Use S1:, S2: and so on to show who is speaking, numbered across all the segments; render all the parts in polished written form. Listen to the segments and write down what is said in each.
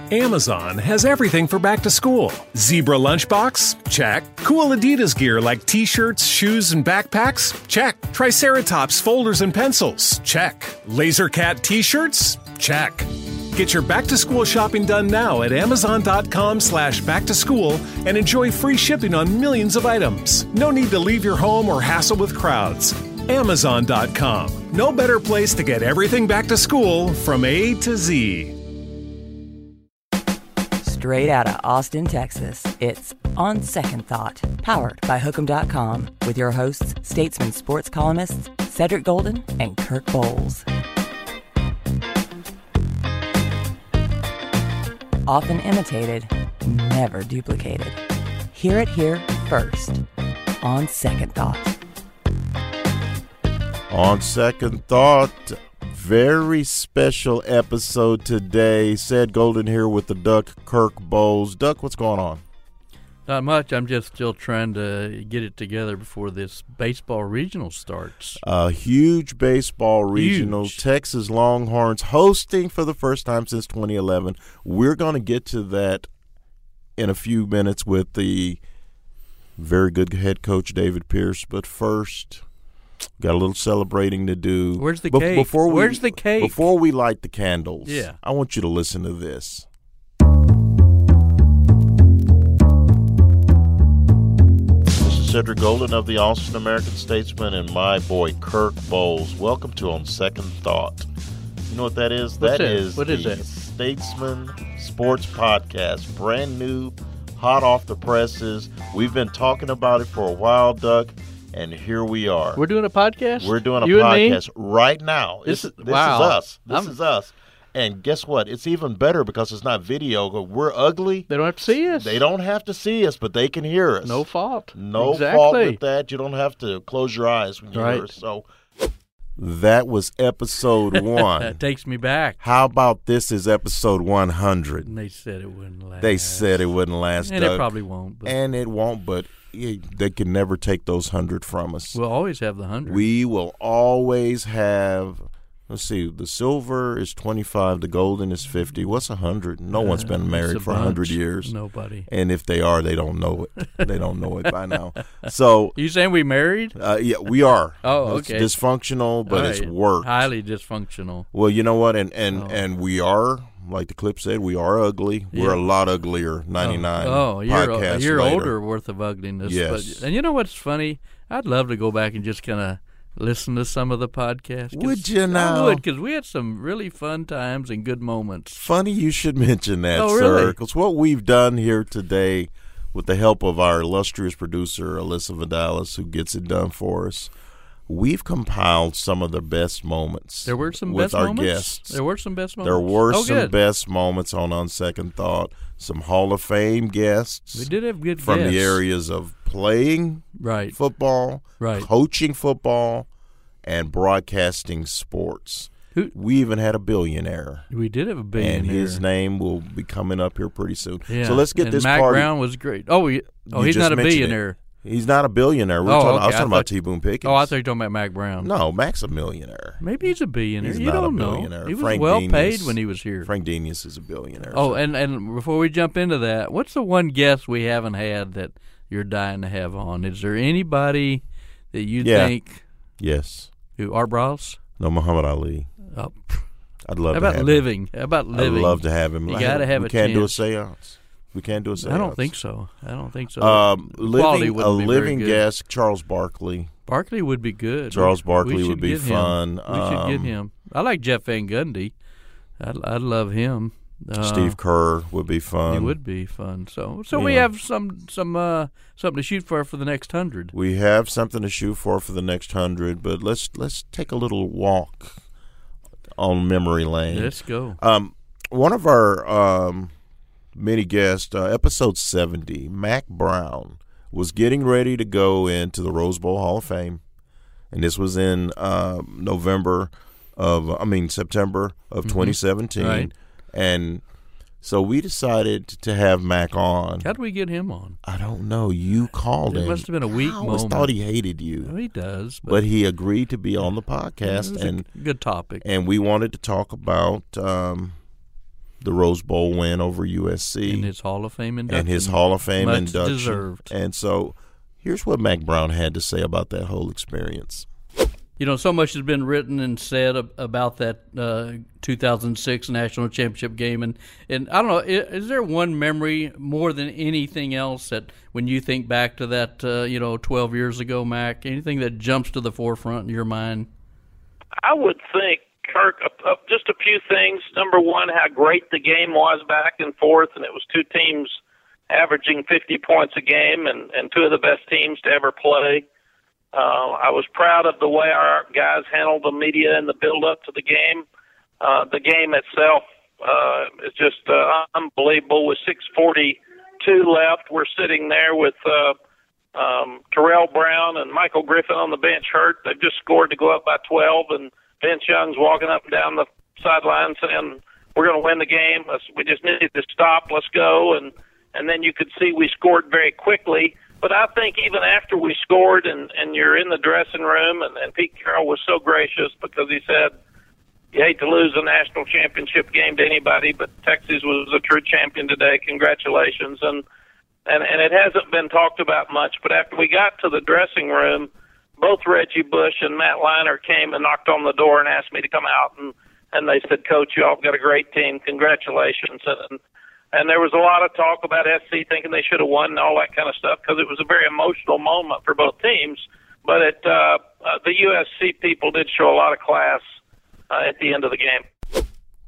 S1: Amazon has everything for back to school. Zebra lunchbox? Check. Cool Adidas gear like t-shirts, shoes, and backpacks? Check. Triceratops folders and pencils? Check. Laser Cat t-shirts? Check. Get your back-to-school shopping done now at Amazon.com/back-to-school and enjoy free shipping on millions of items. No need to leave your home or hassle with crowds. Amazon.com. No better place to get everything back to school from A to Z.
S2: Straight out of Austin, Texas, it's On Second Thought, powered by Hook'em.com, with your hosts, Statesman sports columnists Cedric Golden and Kirk Bowles. Often imitated, never duplicated. Hear it here first. On Second Thought.
S3: On Second Thought, very special episode today. Ced Golden here with the Duck, Kirk Bowles. Duck, what's going on?
S4: Not much. I'm just still trying to get it together before this baseball regional starts.
S3: A huge baseball regional.
S4: Huge.
S3: Texas Longhorns hosting for the first time since 2011. We're going to get to that in a few minutes with the very good head coach, David Pierce. But first, got a little celebrating to do.
S4: Where's the cake? Where's the cake?
S3: Before we light the candles,
S4: yeah,
S3: I want you to listen to this. Cedric Golden of the Austin American Statesman and my boy Kirk Bowles. Welcome to On Second Thought. You know what that is?
S4: What
S3: is
S4: the
S3: that? Statesman Sports Podcast. Brand new, hot off the presses. We've been talking about it for a while, Duck, and here we are.
S4: We're doing a podcast?
S3: We're doing a
S4: you
S3: podcast right now. This is us. This is us. And guess what? It's even better because it's not video. We're ugly.
S4: They don't have to see us.
S3: They don't have to see us, but they can hear us.
S4: No fault.
S3: No
S4: exactly.
S3: fault with that. You don't have to close your eyes when you hear us. So that was episode 1.
S4: That takes me back.
S3: How about this is episode 100?
S4: And they said it wouldn't last.
S3: They said it wouldn't last.
S4: And
S3: Doug.
S4: it probably won't. But.
S3: And it won't, but they can never take those 100 from us.
S4: We'll always have the 100.
S3: We will always have. Let's see. The silver is 25. The golden is 50. What's 100? No one's been married for 100 years.
S4: Nobody.
S3: And if they are, they don't know it. They don't know it by now. So
S4: you saying we married?
S3: Yeah, we are.
S4: Oh,
S3: it's
S4: okay.
S3: Dysfunctional, but
S4: right.
S3: It's worked.
S4: Highly dysfunctional.
S3: Well, you know what? And we are, like the clip said, we are ugly. Yeah. We're a lot uglier. 99.
S4: You're older worth of ugliness.
S3: Yes.
S4: And you know what's funny? I'd love to go back and just kind of listen to some of the podcasts.
S3: Would you now?
S4: I would, because we had some really fun times and good moments.
S3: Funny you should mention that,
S4: oh,
S3: sir.
S4: Really?
S3: Because what we've done here today, with the help of our illustrious producer, Alyssa Vidalis, who gets it done for us, we've compiled some of the best moments.
S4: There were some
S3: with
S4: best
S3: our
S4: moments?
S3: guests.
S4: There were some best moments?
S3: There were some
S4: good.
S3: best moments on Second Thought. Some Hall of Fame guests.
S4: We did have good
S3: from
S4: guests.
S3: the areas of playing football, coaching football, and broadcasting sports. We even had a billionaire.
S4: We did have a billionaire.
S3: And his name will be coming up here pretty soon.
S4: Yeah.
S3: So let's get
S4: and
S3: this
S4: Mac
S3: party.
S4: Brown was great. He's not a billionaire.
S3: He's not a billionaire. I was talking about T. Boone Pickens.
S4: Oh, I thought you were talking about Mac Brown.
S3: No, Mac's a millionaire.
S4: Maybe he's a billionaire.
S3: He's
S4: you
S3: not
S4: don't
S3: a billionaire.
S4: know. He was
S3: Frank
S4: well
S3: Denius,
S4: paid when he was here.
S3: Frank Denius is a billionaire.
S4: Oh, and before we jump into that, what's the one guest we haven't had that you're dying to have on? Is there anybody that you think?
S3: Yes.
S4: Who? Art Browse?
S3: No, Muhammad Ali.
S4: Oh.
S3: I'd love
S4: How
S3: to
S4: about
S3: have
S4: living?
S3: him.
S4: How about living?
S3: I'd love to have him.
S4: You got to have a chance.
S3: We can't do a seance. We can't do a seance.
S4: I don't think so.
S3: A living guest, Charles Barkley.
S4: Barkley would be good.
S3: Charles Barkley would be fun.
S4: We should get him. I like Jeff Van Gundy. I'd love him.
S3: Steve Kerr would be fun.
S4: He would be fun. So we have something to shoot for the next 100.
S3: We have something to shoot for the next 100. But let's take a little walk on memory lane.
S4: Let's go.
S3: One of our many guests, episode 70, Mac Brown, was getting ready to go into the Rose Bowl Hall of Fame, and this was in September of 2017.
S4: Right.
S3: And so we decided to have Mac on.
S4: How did we get him on?
S3: I don't know. You called him.
S4: It must have been a weak moment.
S3: I always thought he hated you.
S4: Well, he does.
S3: But he agreed to be on the podcast.
S4: It was a good topic.
S3: And we wanted to talk about the Rose Bowl win over USC.
S4: And his Hall of Fame induction.
S3: Much
S4: deserved.
S3: And so here's what Mack Brown had to say about that whole experience.
S4: You know, so much has been written and said about that 2006 national championship game, and I don't know, is there one memory more than anything else that when you think back to that 12 years ago, Mac, anything that jumps to the forefront in your mind?
S5: I would think, Kirk, just a few things. Number one, how great the game was back and forth, and it was two teams averaging 50 points a game, and two of the best teams to ever play. I was proud of the way our guys handled the media and the build-up to the game. The game itself is just unbelievable. With 6:42 left, we're sitting there with Terrell Brown and Michael Griffin on the bench hurt. They've just scored to go up by 12, and Vince Young's walking up and down the sideline saying, "We're going to win the game. We just need to stop. Let's go." And then you could see we scored very quickly. But I think even after we scored and you're in the dressing room, and Pete Carroll was so gracious because he said, "You hate to lose a national championship game to anybody, but Texas was a true champion today. Congratulations." And it hasn't been talked about much, but after we got to the dressing room, both Reggie Bush and Matt Leinart came and knocked on the door and asked me to come out, and they said, "Coach, you all got a great team. Congratulations." And there was a lot of talk about SC thinking they should have won and all that kind of stuff because it was a very emotional moment for both teams. But the USC people did show a lot of class at the end of the game.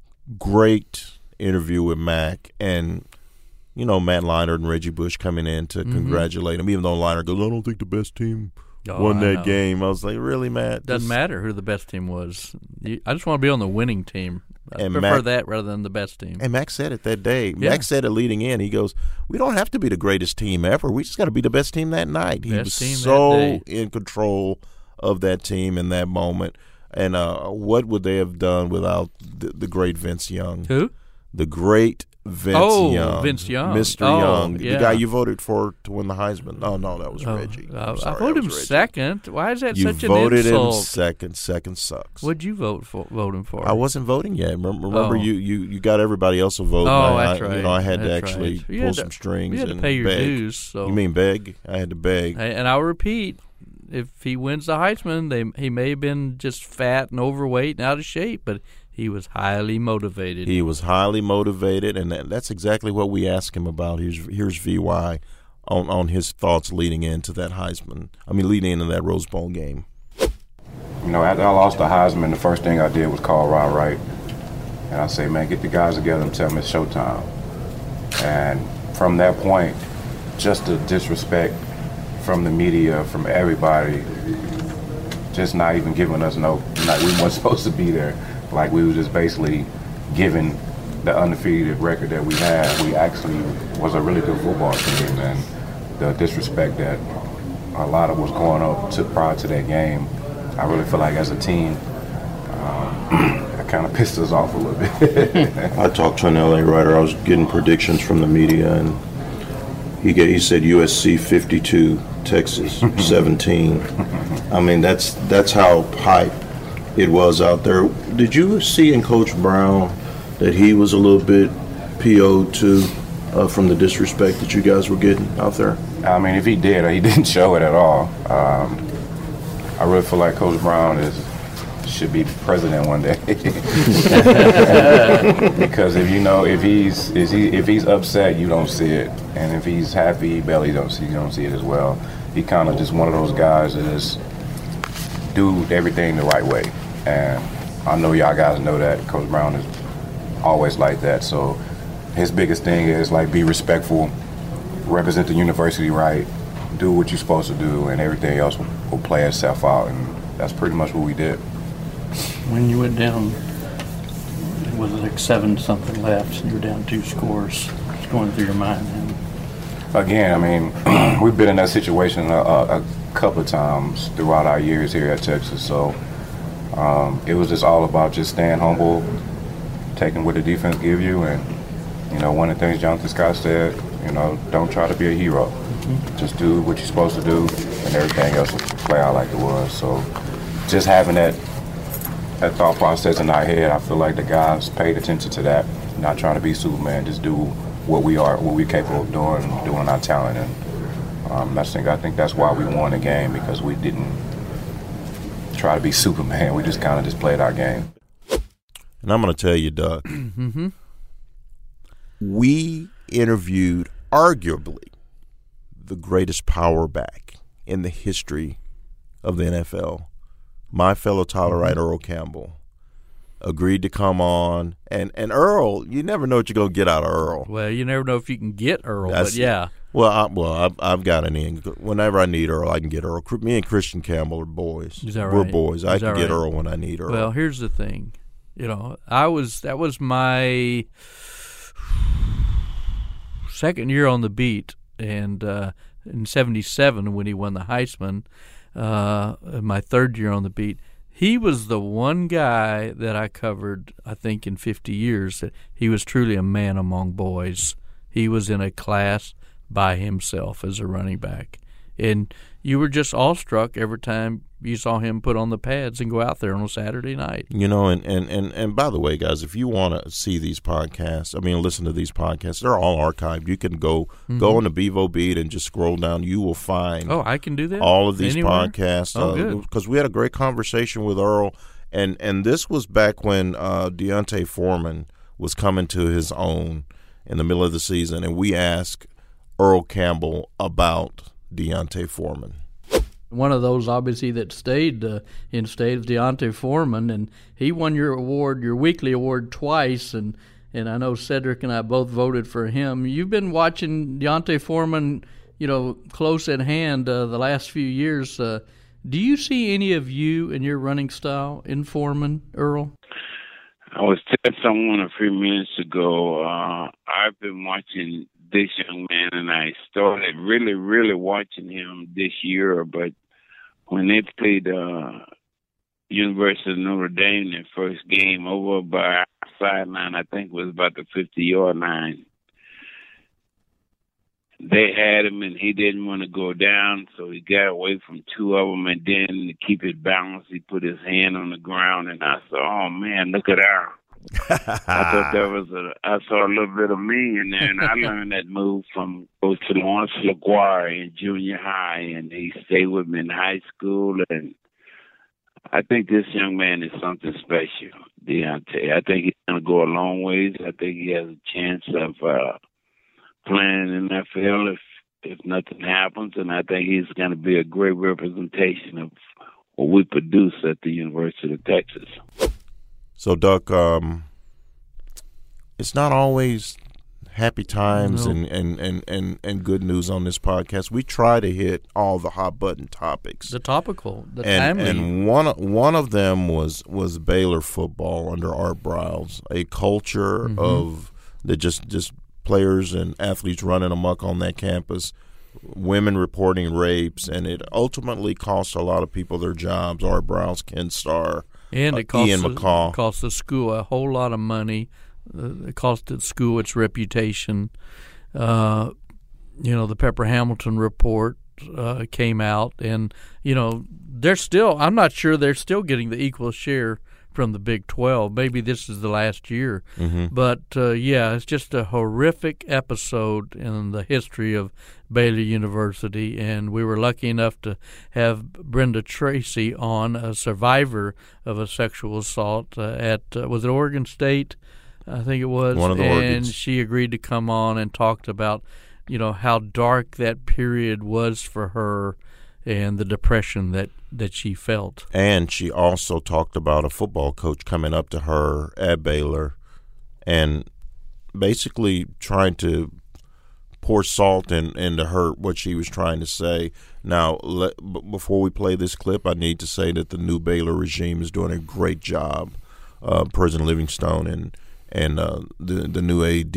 S3: Great interview with Mac, and Matt Leinart and Reggie Bush coming in to congratulate him, even though Leinart goes, "I don't think the best team won that game." I was like, really, Matt?
S4: Doesn't matter who the best team was. I just want to be on the winning team. I prefer that rather than the best team.
S3: And Mac said it that day. Yeah. Mac said it leading in. He goes, "We don't have to be the greatest team ever. We just got to be the best team that night." He was so in control of that team in that moment. And what would they have done without the great Vince Young?
S4: Who?
S3: The great Vince Young.
S4: Vince Young.
S3: Mr. Young. Yeah. The guy you voted for to win the Heisman. No, that was Reggie.
S4: I voted him second. Why is that such an insult?
S3: You voted him second. Second sucks.
S4: What'd you vote him for?
S3: I wasn't voting yet. Remember you got everybody else to vote.
S4: That's right.
S3: I had to actually pull some strings
S4: and
S3: and
S4: pay your
S3: beg.
S4: dues. So.
S3: You mean beg? I had to beg.
S4: And I'll repeat, if he wins the Heisman, he may have been just fat and overweight and out of shape, but he was highly motivated.
S3: He was highly motivated, and that's exactly what we asked him about. Here's VY on his thoughts leading into that Heisman. Leading into that Rose Bowl game.
S6: After I lost the Heisman, the first thing I did was call Ron Wright, and I say, "Man, get the guys together and tell them it's showtime." And from that point, just the disrespect from the media, from everybody, just not even giving us we weren't supposed to be there. Like we were just basically given the undefeated record that we had. We actually was a really good football team, and the disrespect that a lot of was going up prior to that game, I really feel like as a team, it kind of pissed us off a little bit.
S3: I talked to an LA writer. I was getting predictions from the media, and he said USC 52, Texas 17. That's how hype it was out there. Did you see in Coach Brown that he was a little bit PO'd too from the disrespect that you guys were getting out there?
S6: If he did, he didn't show it at all. I really feel like Coach Brown should be president one day. Because if he's upset, you don't see it, and if he's happy, you don't see it as well. He kind of just one of those guys that just do everything the right way. And I know y'all guys know that Coach Brown is always like that. So his biggest thing is be respectful, represent the university right, do what you're supposed to do, and everything else will play itself out. And that's pretty much what we did.
S4: When you went down, was it 7-something left, and you were down 2 scores? What's going through your mind then?
S6: Again, we've been in that situation a couple of times throughout our years here at Texas. So it was just all about just staying humble, taking what the defense give you, and one of the things Jonathan Scott said, don't try to be a hero. Mm-hmm. Just do what you're supposed to do, and everything else will play out like it was. So just having that thought process in our head, I feel like the guys paid attention to that. not trying to be Superman, just do what we're capable of doing our talent. And I think that's why we won the game, because we didn't try to be Superman. We just kind of just played our game.
S3: And I'm going to tell you, Doug, we interviewed arguably the greatest power back in the history of the NFL. My fellow Tyler Wright, Earl Campbell, agreed to come on. And Earl, you never know what you're going to get out of Earl.
S4: Well, you never know if you can get Earl, but yeah.
S3: Well, I've got an in. Whenever I need Earl, I can get Earl. Me and Christian Campbell are boys.
S4: Is that right?
S3: We're boys. I can get
S4: right?
S3: Earl when I need Earl.
S4: Well, here's the thing. That was my second year on the beat, and in '77 when he won the Heisman, my third year on the beat, he was the one guy that I covered, I think, in 50 years that he was truly a man among boys. He was in a class by himself as a running back, and you were just awestruck every time you saw him put on the pads and go out there on a Saturday night.
S3: And by the way, guys, if you want to see these podcasts, listen to these podcasts, they're all archived. You can go on the Bevo Beat and just scroll down. You will find
S4: I can do that.
S3: All of these
S4: Anywhere?
S3: podcasts.
S4: Good.
S3: Because we had a great conversation with Earl, and this was back when D'Onta Foreman was coming to his own in the middle of the season, and we asked Earl Campbell about D'Onta Foreman.
S4: One of those, obviously, that stayed in state is D'Onta Foreman, and he won your weekly award twice, and I know Cedric and I both voted for him. You've been watching D'Onta Foreman, close at hand the last few years. Do you see any of you in your running style in Foreman, Earl?
S7: I was telling someone a few minutes ago, I've been watching this young man, and I started really, really watching him this year, but when they played University of Notre Dame in their first game over by our sideline, I think it was about the 50-yard line, they had him, and he didn't want to go down, so he got away from two of them, and then to keep it balanced, he put his hand on the ground, and I said, oh, man, look at that. I thought I saw a little bit of me in there, and I learned that move from Coach Lawrence LaGuardia in junior high, and he stayed with me in high school, and I think this young man is something special, D'Onta. I think he's going to go a long ways. I think he has a chance of playing in the NFL if nothing happens, and I think he's going to be a great representation of what we produce at the University of Texas.
S3: So, Doug, it's not always happy times and good news on this podcast. We try to hit all the hot button topics,
S4: the topical, the timely.
S3: And one of them was Baylor football under Art Briles, a culture of that just players and athletes running amok on that campus, women reporting rapes, and it ultimately cost a lot of people their jobs. Art Briles, Ken Starr.
S4: And it
S3: Ian McCall.
S4: Cost the school a whole lot of money. It cost the school its reputation. The Pepper Hamilton report came out, and they're still. I'm not sure they're still getting the equal share from the Big 12. Maybe this is the last year, but it's just a horrific episode in the history of Baylor University, and we were lucky enough to have Brenda Tracy on, a survivor of a sexual assault at was it Oregon State? I think it was.
S3: One of the
S4: and she agreed to come on and talked about how dark that period was for her and the depression that she felt. And
S3: she also talked about a football coach coming up to her at Baylor and basically trying to pour salt into her, what she was trying to say. Now, before we play this clip, I need to say that the new Baylor regime is doing a great job. President Livingstone and the new AD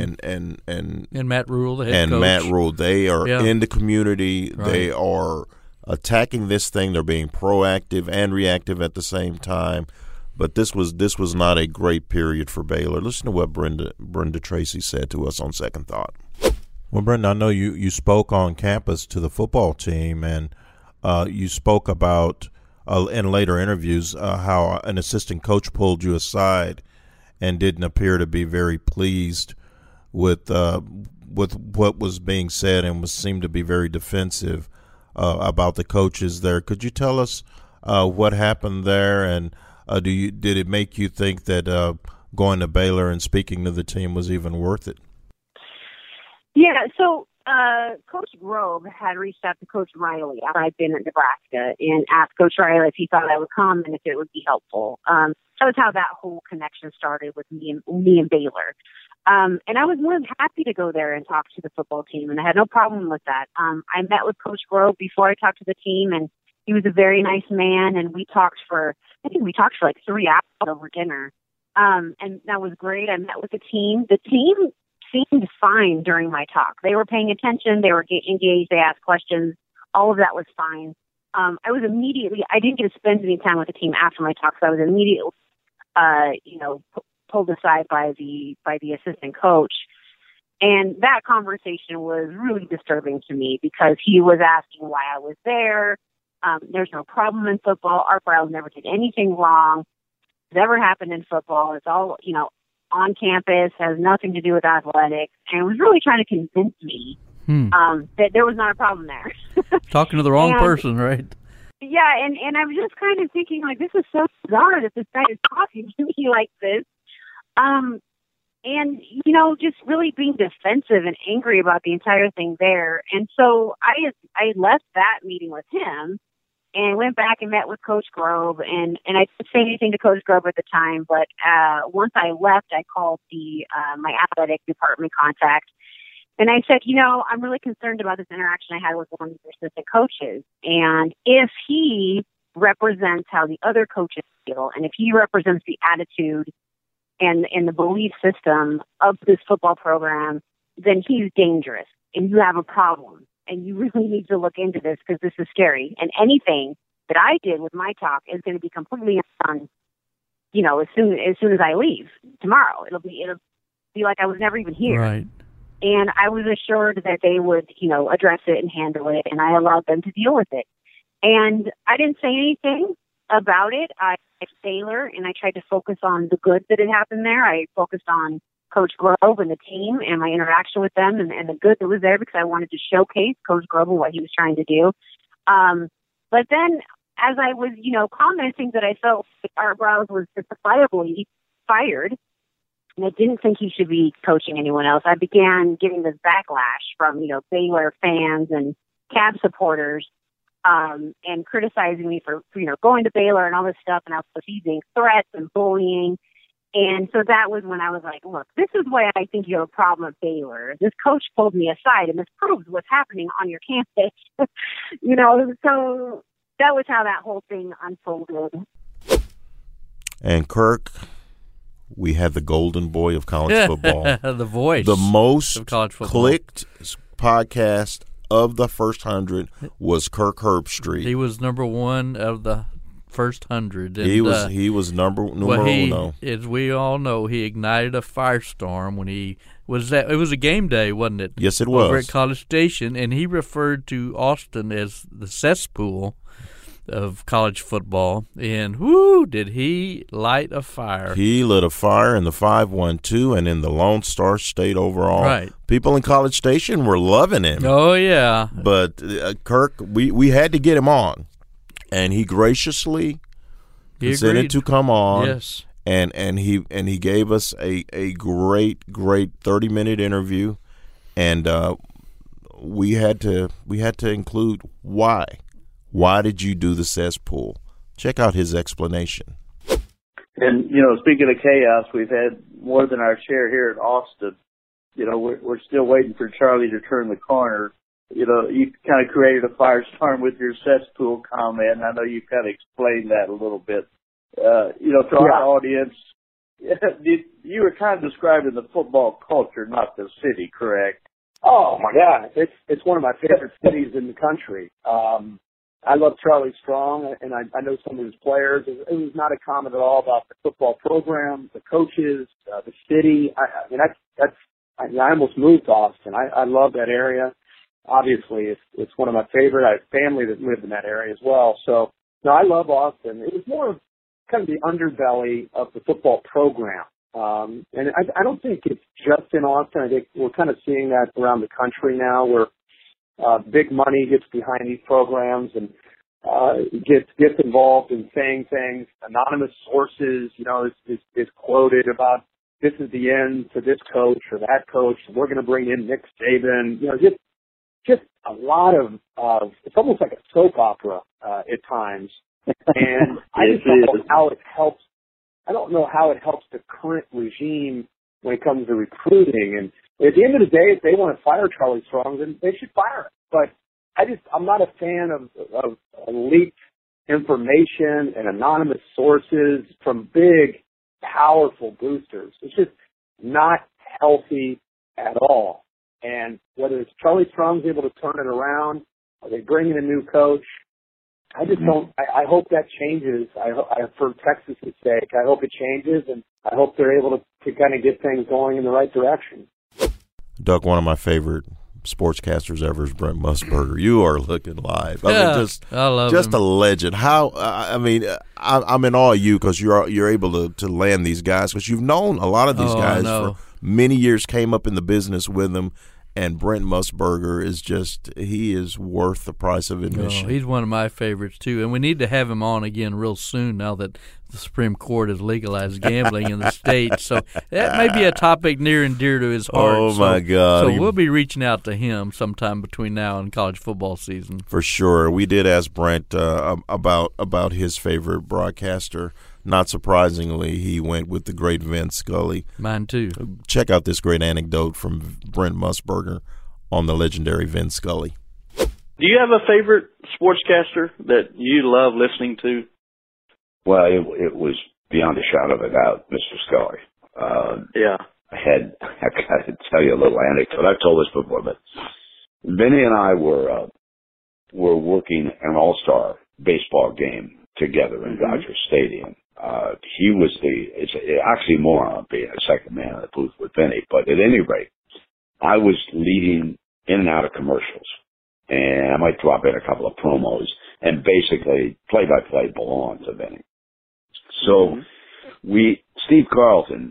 S3: and
S4: Matt Rule, the head coach.
S3: Matt Rule, they are in the community. Right. They are attacking this thing. They're being proactive and reactive at the same time. But this was not a great period for Baylor. Listen to what Brenda Tracy said to us on Second Thought. Well, Brenda, I know you spoke on campus to the football team, and you spoke about in later interviews how an assistant coach pulled you aside and didn't appear to be very pleased with what was being said, and seemed to be very defensive about the coaches there. Could you tell us what happened there, and did it make you think that going to Baylor and speaking to the team was even worth it?
S8: Yeah, so Coach Grove had reached out to Coach Riley after I'd been at Nebraska and asked Coach Riley if he thought I would come and if it would be helpful. That was how that whole connection started with me and Baylor. And I was more than happy to go there and talk to the football team, and I had no problem with that. I met with Coach Grove before I talked to the team, and he was a very nice man, and we talked for like 3 hours over dinner. And that was great. I met with the team. The team seemed fine during my talk. They were paying attention. They were engaged. They asked questions. All of that was fine. I didn't get to spend any time with the team after my talk, so I was immediately, pulled aside by the assistant coach. And that conversation was really disturbing to me because he was asking why I was there. There's no problem in football. Art Briles never did anything wrong. It's ever happened in football. It's all, on campus, has nothing to do with athletics. And was really trying to convince me that there was not a problem there.
S4: Talking to the wrong person, right?
S8: Yeah, and I was just kind of thinking, like, this is so bizarre that this guy is talking to me like this. And, just really being defensive and angry about the entire thing there. And so I left that meeting with him and went back and met with Coach Grove. And I didn't say anything to Coach Grove at the time, but once I left, I called my athletic department contact. And I said, I'm really concerned about this interaction I had with one of the assistant coaches. And if he represents how the other coaches feel, and if he represents the attitude and the belief system of this football program, then he's dangerous and you have a problem and you really need to look into this because this is scary. And anything that I did with my talk is going to be completely undone, as soon as I leave tomorrow. It'll be like I was never even here.
S4: Right.
S8: And I was assured that they would, address it and handle it, and I allowed them to deal with it. And I didn't say anything about it. I Baylor, and I tried to focus on the good that had happened there. I focused on Coach Grove and the team and my interaction with them and the good that was there because I wanted to showcase Coach Grove and what he was trying to do. But then as I was, commenting that I felt Art Briles was justifiably fired, and I didn't think he should be coaching anyone else, I began getting this backlash from, Baylor fans and Cab supporters and criticizing me for, going to Baylor and all this stuff, and I was receiving threats and bullying. And so that was when I was like, look, this is why I think you have a problem at Baylor. This coach pulled me aside, and this proves what's happening on your campus. So that was how that whole thing unfolded. And
S3: Kirk, we had the golden boy of college football.
S4: The voice.
S3: The most
S4: of college football.
S3: Clicked podcast of the first 100 was Kirk Herbstreit.
S4: He was number one of the first 100. And,
S3: he was numero uno.
S4: As we all know, he ignited a firestorm when he was it was a game day, wasn't it?
S3: Yes, it was.
S4: Over at College Station, and he referred to Austin as the cesspool of college football, and whoo, did he light a fire.
S3: He lit a fire in the 512 and in the Lone Star State overall.
S4: Right.
S3: People in College Station were loving him.
S4: Oh, yeah.
S3: But Kirk, we had to get him on, and he graciously consented to come on.
S4: Yes.
S3: And he gave us a great 30-minute interview, and we had to include why. Why did you do the cesspool? Check out his explanation.
S9: And, speaking of chaos, we've had more than our share here in Austin. We're still waiting for Charlie to turn the corner. You kind of created a firestorm with your cesspool comment. I know you kind of explained that a little bit. To our audience, you were kind of describing the football culture, not the city, correct?
S10: Oh, my God. It's one of my favorite cities in the country. I love Charlie Strong, and I know some of his players. It was not a comment at all about the football program, the coaches, the city. I almost moved to Austin. I love that area. Obviously, it's one of my favorite. I have family that lived in that area as well. So, no, I love Austin. It was more of kind of the underbelly of the football program. And I don't think it's just in Austin. I think we're kind of seeing that around the country now, where big money gets behind these programs and gets involved in saying things. Anonymous sources, is quoted about this is the end to this coach or that coach. We're going to bring in Nick Saban. Just a lot of it's almost like a soap opera at times. And I just don't know how it helps. I don't know how it helps the current regime when it comes to recruiting. And at the end of the day, if they want to fire Charlie Strong, then they should fire him. But I'm not a fan of leaked information and anonymous sources from big, powerful boosters. It's just not healthy at all. And whether it's Charlie Strong's able to turn it around, or they bring in a new coach, I just don't. I hope that changes. For Texas's sake, I hope it changes, and I hope they're able to kind of get things going in the right direction.
S3: Doug, one of my favorite sportscasters ever is Brent Musburger. You are looking live. I love just him. A legend. How? I'm in awe of you because you're able to land these guys, because you've known a lot of these guys for many years. Came up in the business with them. And Brent Musburger he is worth the price of admission.
S4: Oh, he's one of my favorites, too. And we need to have him on again real soon now that the Supreme Court has legalized gambling in the state. So that may be a topic near and dear to his heart.
S3: Oh, my God.
S4: So we'll be reaching out to him sometime between now and college football season.
S3: For sure. We did ask Brent about his favorite broadcaster. Not surprisingly, he went with the great Vin Scully.
S4: Mine, too.
S3: Check out this great anecdote from Brent Musburger on the legendary Vin Scully.
S11: Do you have a favorite sportscaster that you love listening to?
S12: Well, it was beyond a shadow of a doubt, Mr. Scully.
S11: Yeah.
S12: I got to tell you a little anecdote. I've told this before, but Vinny and I were working an all-star baseball game together in Dodger Stadium. He was it's an oxymoron being a second man in the booth with Vinny, but at any rate, I was leading in and out of commercials, and I might drop in a couple of promos, and basically play-by-play belonged to Vinny. So Steve Carlton,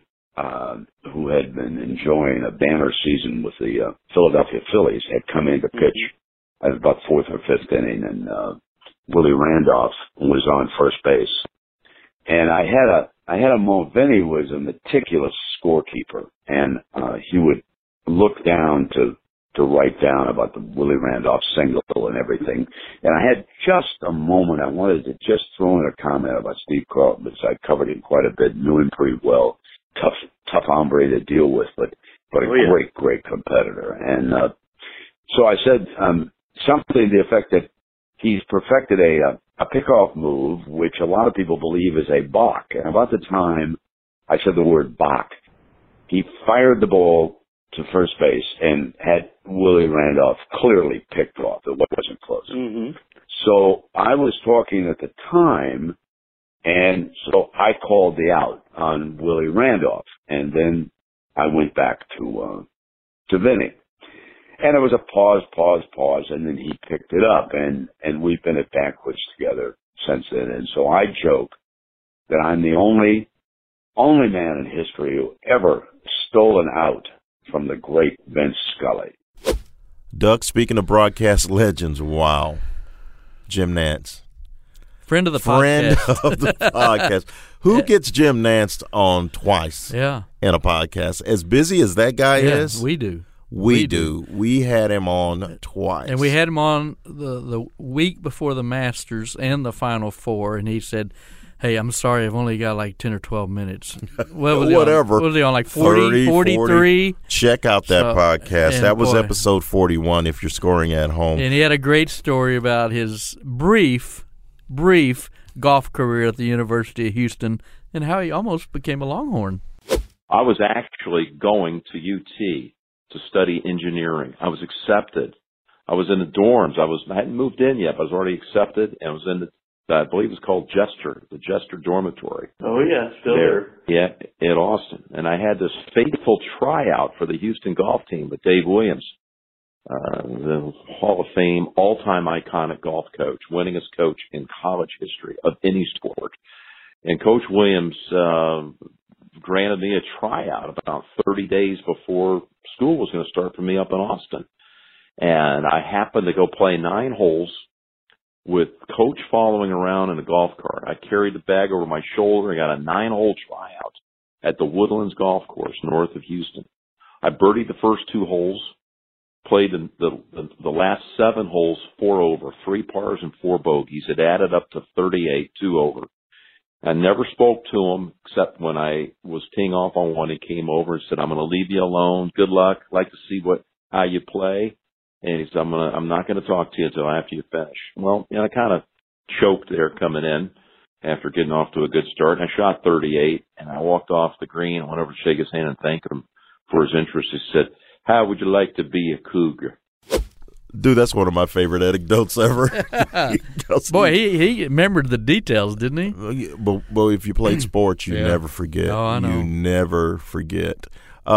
S12: who had been enjoying a banner season with the Philadelphia Phillies, had come in to pitch at about fourth or fifth inning, and Willie Randolph was on first base. And I had a moment. Vinny was a meticulous scorekeeper, and he would look down to write down about the Willie Randolph single and everything. And I had just a moment. I wanted to just throw in a comment about Steve Carlton, because I covered him quite a bit, knew him pretty well, tough hombre to deal with, but a great competitor. And so I said something to the effect that he's perfected a pickoff move, which a lot of people believe is a balk. And about the time I said the word balk, he fired the ball to first base and had Willie Randolph clearly picked off. It wasn't close. So I was talking at the time, and so I called the out on Willie Randolph, and then I went back to Vinny. And there was a pause, and then he picked it up, and we've been at banquets together since then. And so I joke that I'm the only man in history who ever stole an out from the great Vince Scully.
S3: Doug, speaking of broadcast legends, wow. Jim Nantz.
S4: Friend of the podcast.
S3: Who gets Jim Nantz on twice in a podcast? As busy as that guy is?
S4: We do.
S3: We do. We had him on twice.
S4: And we had him on the week before the Masters and the Final Four, and he said, hey, I'm sorry, I've only got like 10 or 12 minutes.
S3: Whatever.
S4: What was he on, like 40, 43?
S3: Check out that podcast. That was episode 41 if you're scoring at home.
S4: And he had a great story about his brief golf career at the University of Houston and how he almost became a Longhorn.
S13: I was actually going to UT to study engineering. I was accepted. I was in the dorms. I hadn't moved in yet, but I was already accepted, and I was in the, I believe it was called the Jester Dormitory.
S11: Oh, yeah, still there.
S13: Yeah, in Austin. And I had this fateful tryout for the Houston golf team with Dave Williams, the Hall of Fame, all-time iconic golf coach, winningest coach in college history of any sport. And Coach Williams granted me a tryout about 30 days before school was going to start for me up in Austin. And I happened to go play 9 holes with Coach following around in a golf cart. I carried the bag over my shoulder and got a 9-hole tryout at the Woodlands Golf Course north of Houston. I birdied the first 2 holes, played the last 7 holes 4 over, 3 pars and 4 bogeys. It added up to 38, 2 over. I never spoke to him except when I was teeing off on one. He came over and said, "I'm going to leave you alone. Good luck. Like to see how you play." And he said, I'm not going to talk to you until after you finish. Well, I kind of choked there coming in after getting off to a good start. And I shot 38, and I walked off the green. I went over to shake his hand and thank him for his interest. He said, "How would you like to be a cougar?"
S3: Dude, that's one of my favorite anecdotes ever.
S4: Boy, he remembered the details, didn't he?
S3: But if you played sports, you never forget.
S4: Oh, I know.
S3: You never forget.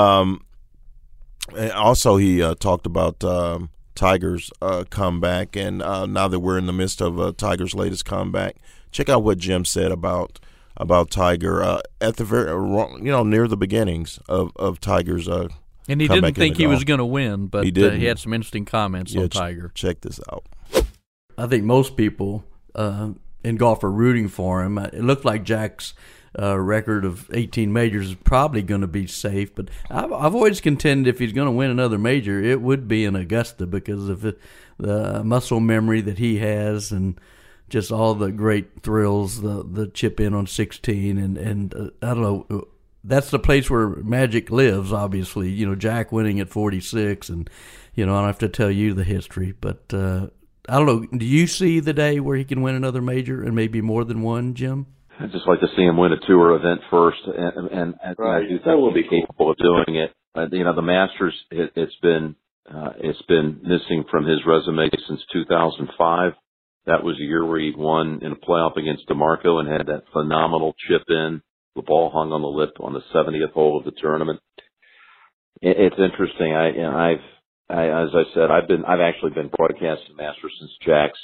S3: And also, he talked about Tiger's comeback, and now that we're in the midst of Tiger's latest comeback, check out what Jim said about Tiger at the very near the beginnings of Tiger's.
S4: And he didn't think he was going to win, but he had some interesting comments on Tiger.
S3: Check this out.
S4: I think most people in golf are rooting for him. It looked like Jack's record of 18 majors is probably going to be safe, but I've always contended if he's going to win another major, it would be in Augusta because of the muscle memory that he has and just all the great thrills, the chip in on 16, and I don't know. That's the place where magic lives, obviously. Jack winning at 46, and, I don't have to tell you the history. But I don't know. Do you see the day where he can win another major and maybe more than one, Jim?
S13: I'd just like to see him win a tour event first, and
S12: right.
S13: I do think he'll be capable of doing it. The Masters, it's been missing from his resume since 2005. That was a year where he won in a playoff against DeMarco and had that phenomenal chip in. The ball hung on the lip on the 70th hole of the tournament. It's interesting. As I said, I've actually been broadcasting Masters since Jack's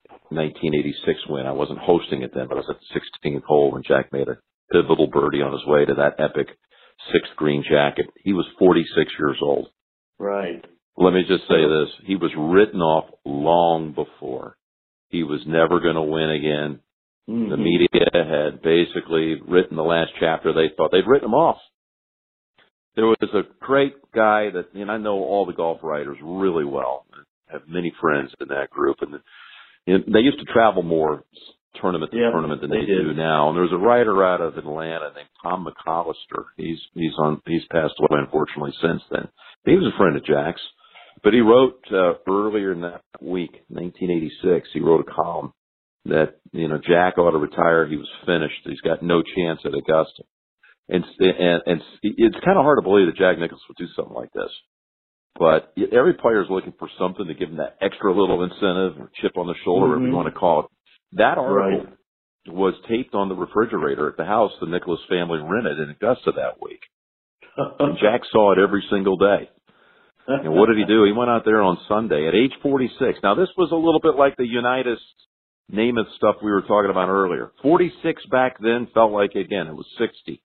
S13: 1986 win. I wasn't hosting it then, but I was at the 16th hole when Jack made a pivotal birdie on his way to that epic 6th green jacket. He was 46 years old.
S12: Right.
S13: Let me just say this. He was written off long before. He was never going to win again. The media had basically written the last chapter. They thought they'd written him off. There was a great guy that, I know all the golf writers really well. I have many friends in that group, and they used to travel more tournament to tournament than they do now. And there was a writer out of Atlanta named Tom McAllister. He's passed away unfortunately since then. He was a friend of Jack's, but he wrote earlier in that week, 1986. He wrote a column that, Jack ought to retire. He was finished. He's got no chance at Augusta. And it's kind of hard to believe that Jack Nicklaus would do something like this. But every player is looking for something to give them that extra little incentive or chip on the shoulder, whatever you want to call it. That article was taped on the refrigerator at the house the Nicklaus family rented in Augusta that week. And Jack saw it every single day. And what did he do? He went out there on Sunday at age 46. Now, this was a little bit like the Unitas Namath stuff we were talking about earlier. 46 back then felt like, again, it was 60.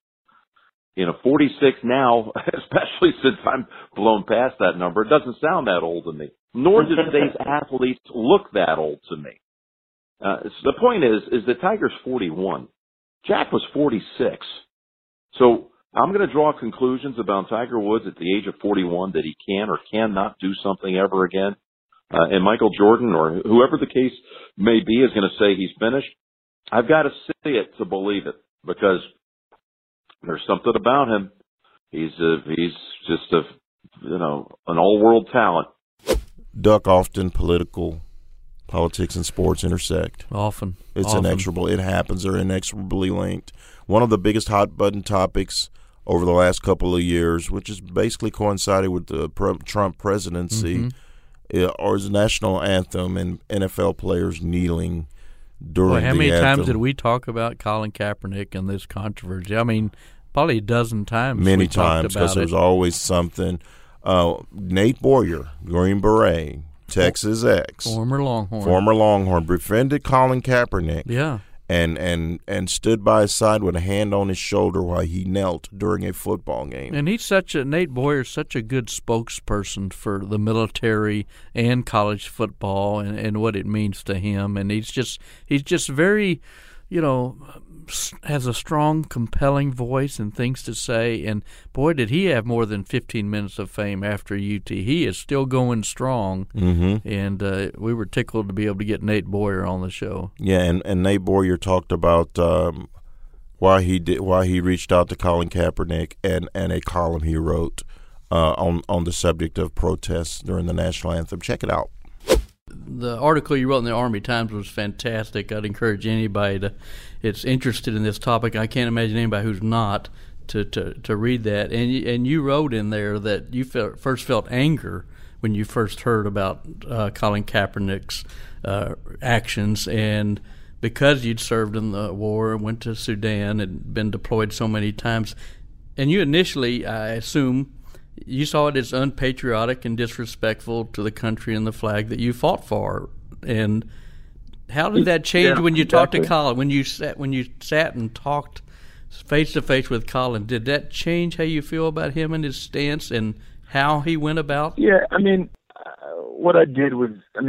S13: 46 now, especially since I'm blown past that number, it doesn't sound that old to me. Nor do today's athletes look that old to me. So the point is that Tiger's 41. Jack was 46. So I'm going to draw conclusions about Tiger Woods at the age of 41 that he can or cannot do something ever again. And Michael Jordan, or whoever the case may be, is going to say he's finished. I've got to see it to believe it, because there's something about him. He's just an all-world talent.
S3: Duck, often politics and sports intersect.
S4: Often.
S3: It's inexorable. It happens. They're inexorably linked. One of the biggest hot-button topics over the last couple of years, which has basically coincided with the Trump presidency, or the national anthem and NFL players kneeling during the anthem.
S4: How many times did we talk about Colin Kaepernick and this controversy? I mean, probably a dozen times.
S3: Many times, because there's always something. Nate Boyer, Green Beret, Texas X.
S4: Former Longhorn.
S3: Befriended Colin Kaepernick.
S4: Yeah.
S3: and stood by his side with a hand on his shoulder while he knelt during a football game.
S4: And Nate Boyer's such a good spokesperson for the military and college football and what it means to him. And he's just very, has a strong, compelling voice and things to say. And, boy, did he have more than 15 minutes of fame after UT. He is still going strong, and we were tickled to be able to get Nate Boyer on the show.
S3: Yeah, and Nate Boyer talked about why he reached out to Colin Kaepernick and a column he wrote on the subject of protests during the national anthem. Check it out.
S4: The article you wrote in the Army Times was fantastic. I'd encourage anybody that's interested in this topic. I can't imagine anybody who's not to read that. And you wrote in there that you first felt anger when you first heard about Colin Kaepernick's actions, and because you'd served in the war, went to Sudan, and been deployed so many times. And you initially, I assume, you saw it as unpatriotic and disrespectful to the country and the flag that you fought for. And how did that change when you talked to Colin? When you sat and talked face to face with Colin, did that change how you feel about him and his stance and how he went about?
S14: Yeah, I mean, what I did was,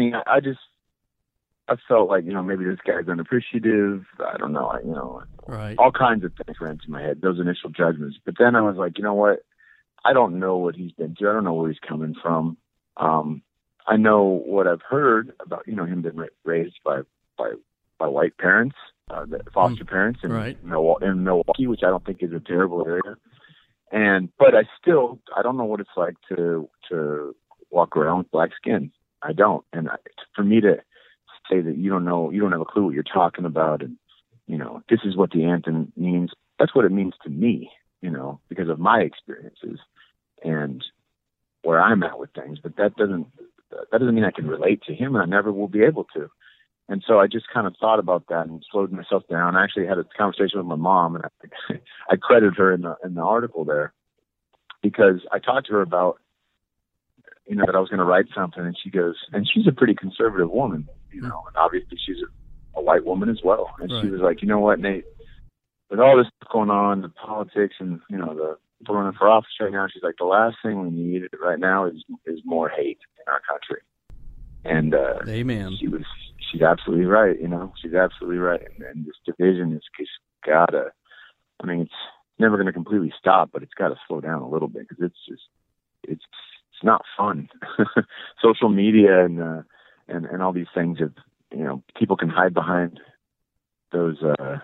S14: I felt like, maybe this guy's unappreciative. I don't know,
S4: right.
S14: All kinds of things ran through my head, those initial judgments. But then I was like, you know what? I don't know what he's been through. I don't know where he's coming from. I know what I've heard about, him being raised by white parents, foster parents in Milwaukee, which I don't think is a terrible area. But I don't know what it's like to walk around with black skin. I don't. And for me to say that you don't have a clue what you're talking about, and this is what the anthem means. That's what it means to me, because of my experiences and where I'm at with things. But that doesn't mean I can relate to him, and I never will be able to. And so I just kind of thought about that and slowed myself down. I actually had a conversation with my mom, and I credited her in the article there, because I talked to her about, that I was going to write something, and she goes, and she's a pretty conservative woman, and obviously she's a white woman as well. And She was like, you know what, Nate, with all this going on, the politics and, the people running for office right now, she's like, the last thing we need right now is more hate in our country. And
S4: amen.
S14: She's absolutely right. She's absolutely right. And this division is gotta. It's never going to completely stop, but it's got to slow down a little bit, because it's not fun. Social media and all these things have, people can hide behind those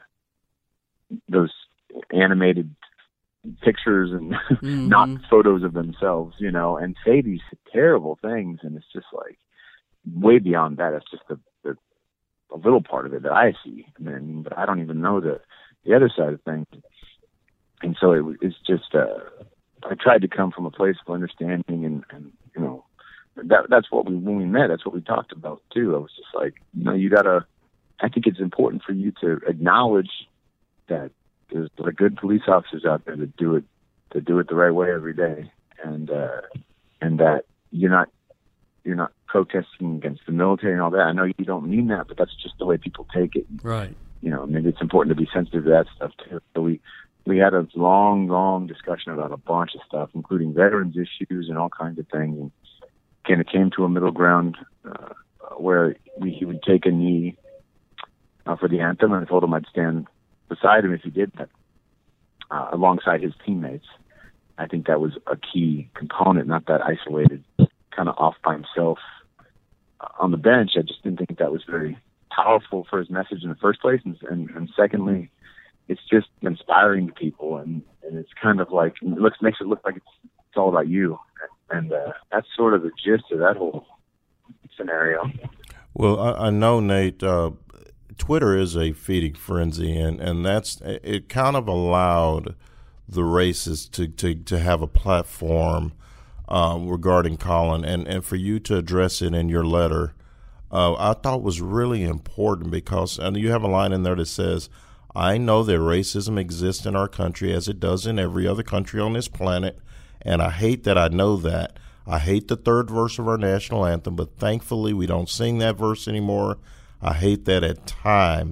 S14: animated pictures and not photos of themselves, and say these terrible things. And it's just like way beyond that. It's just a little part of it that I see. But I don't even know the other side of things. And so it's just, I tried to come from a place of understanding and that's what when we met, that's what we talked about too. I was just like, I think it's important for you to acknowledge that there's good police officers out there that do it the right way every day, and that you're not protesting against the military and all that. I know you don't mean that, but that's just the way people take it.
S4: Right.
S14: Maybe it's important to be sensitive to that stuff too. So we had a long discussion about a bunch of stuff, including veterans issues and all kinds of things. And kind of came to a middle ground where he would take a knee for the anthem, and I told him I'd stand beside him if he did that, alongside his teammates. I think that was a key component, not that isolated, kind of off by himself on the bench. I just didn't think that was very powerful for his message in the first place. And secondly, it's just inspiring to people, and it's kind of like, makes it look like it's all about you. And that's sort of the gist of that whole scenario.
S3: Well, I know, Nate, Twitter is a feeding frenzy, and it kind of allowed the races to have a platform regarding Colin, and for you to address it in your letter, I thought was really important, because you have a line in there that says, I know that racism exists in our country as it does in every other country on this planet, and I hate that I know that. I hate the third verse of our national anthem, but thankfully we don't sing that verse anymore. I hate that at times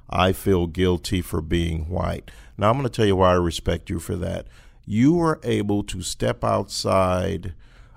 S3: I feel guilty for being white. Now, I'm going to tell you why I respect you for that. You were able to step outside,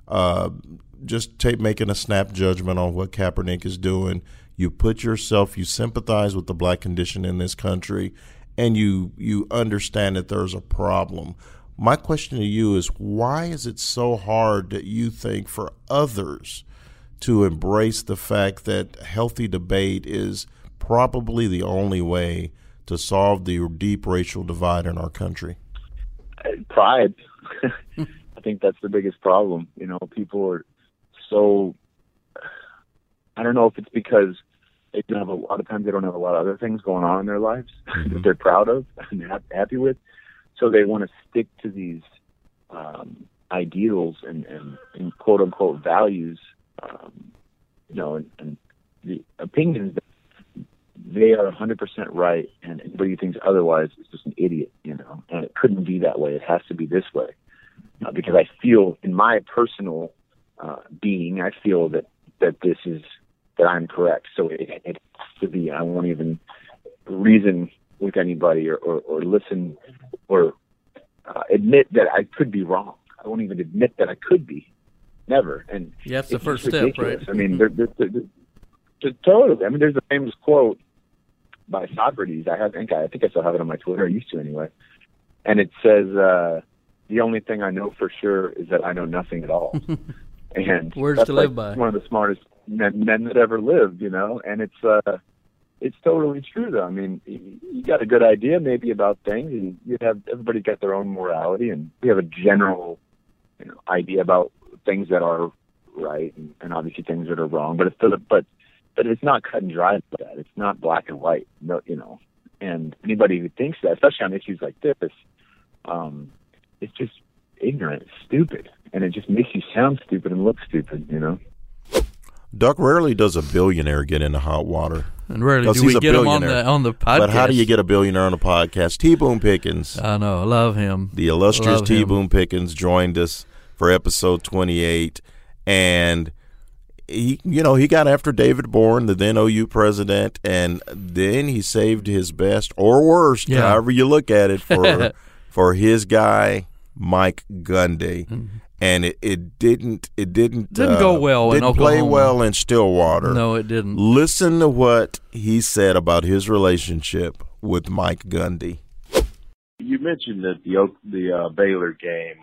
S3: making a snap judgment on what Kaepernick is doing. You put yourself, you sympathize with the black condition in this country, and you understand that there's a problem. My question to you is, why is it so hard that you think for others to embrace the fact that healthy debate is probably the only way to solve the deep racial divide in our country?
S14: Pride. I think that's the biggest problem. People are so, I don't know if it's because they don't have a lot of times they don't have a lot of other things going on in their lives that they're proud of and happy with. So they want to stick to these ideals and quote unquote values, and the opinions that they are 100% right, and anybody who thinks otherwise is just an idiot, and it couldn't be that way. It has to be this way, because I feel in my personal being, I feel that this is, that I'm correct. So it has to be. I won't even reason with anybody or listen or admit that I could be wrong. I won't even admit that I could be. Never. And
S4: that's the first step, right?
S14: I mean, totally. I mean, there's a famous quote by Socrates. I think I still have it on my Twitter. I used to anyway. And it says, "The only thing I know for sure is that I know nothing at all." And
S4: words to live by.
S14: One of the smartest men that ever lived, And it's totally true, though. I mean, you got a good idea maybe about things, and everybody got their own morality, and we have a general, idea about things that are right and obviously things that are wrong. But it's not cut and dry like that. It's not black and white, And anybody who thinks that, especially on issues like this, it's just ignorant, it's stupid, and it just makes you sound stupid and look stupid,
S3: Duck, rarely does a billionaire get into hot water.
S4: And rarely do we get him on the podcast.
S3: But how do you get a billionaire on the podcast? T. Boone Pickens.
S4: I know. I love him.
S3: The illustrious T. Boone Pickens joined us for episode 28. And he got after David Bourne, the then OU president, and then he saved his best or worst, however you look at it, for his guy, Mike Gundy. Mm-hmm. And it didn't
S4: go well in Oklahoma.
S3: Didn't play well in Stillwater.
S4: No, it didn't.
S3: Listen to what he said about his relationship with Mike Gundy.
S15: You mentioned that the Baylor game.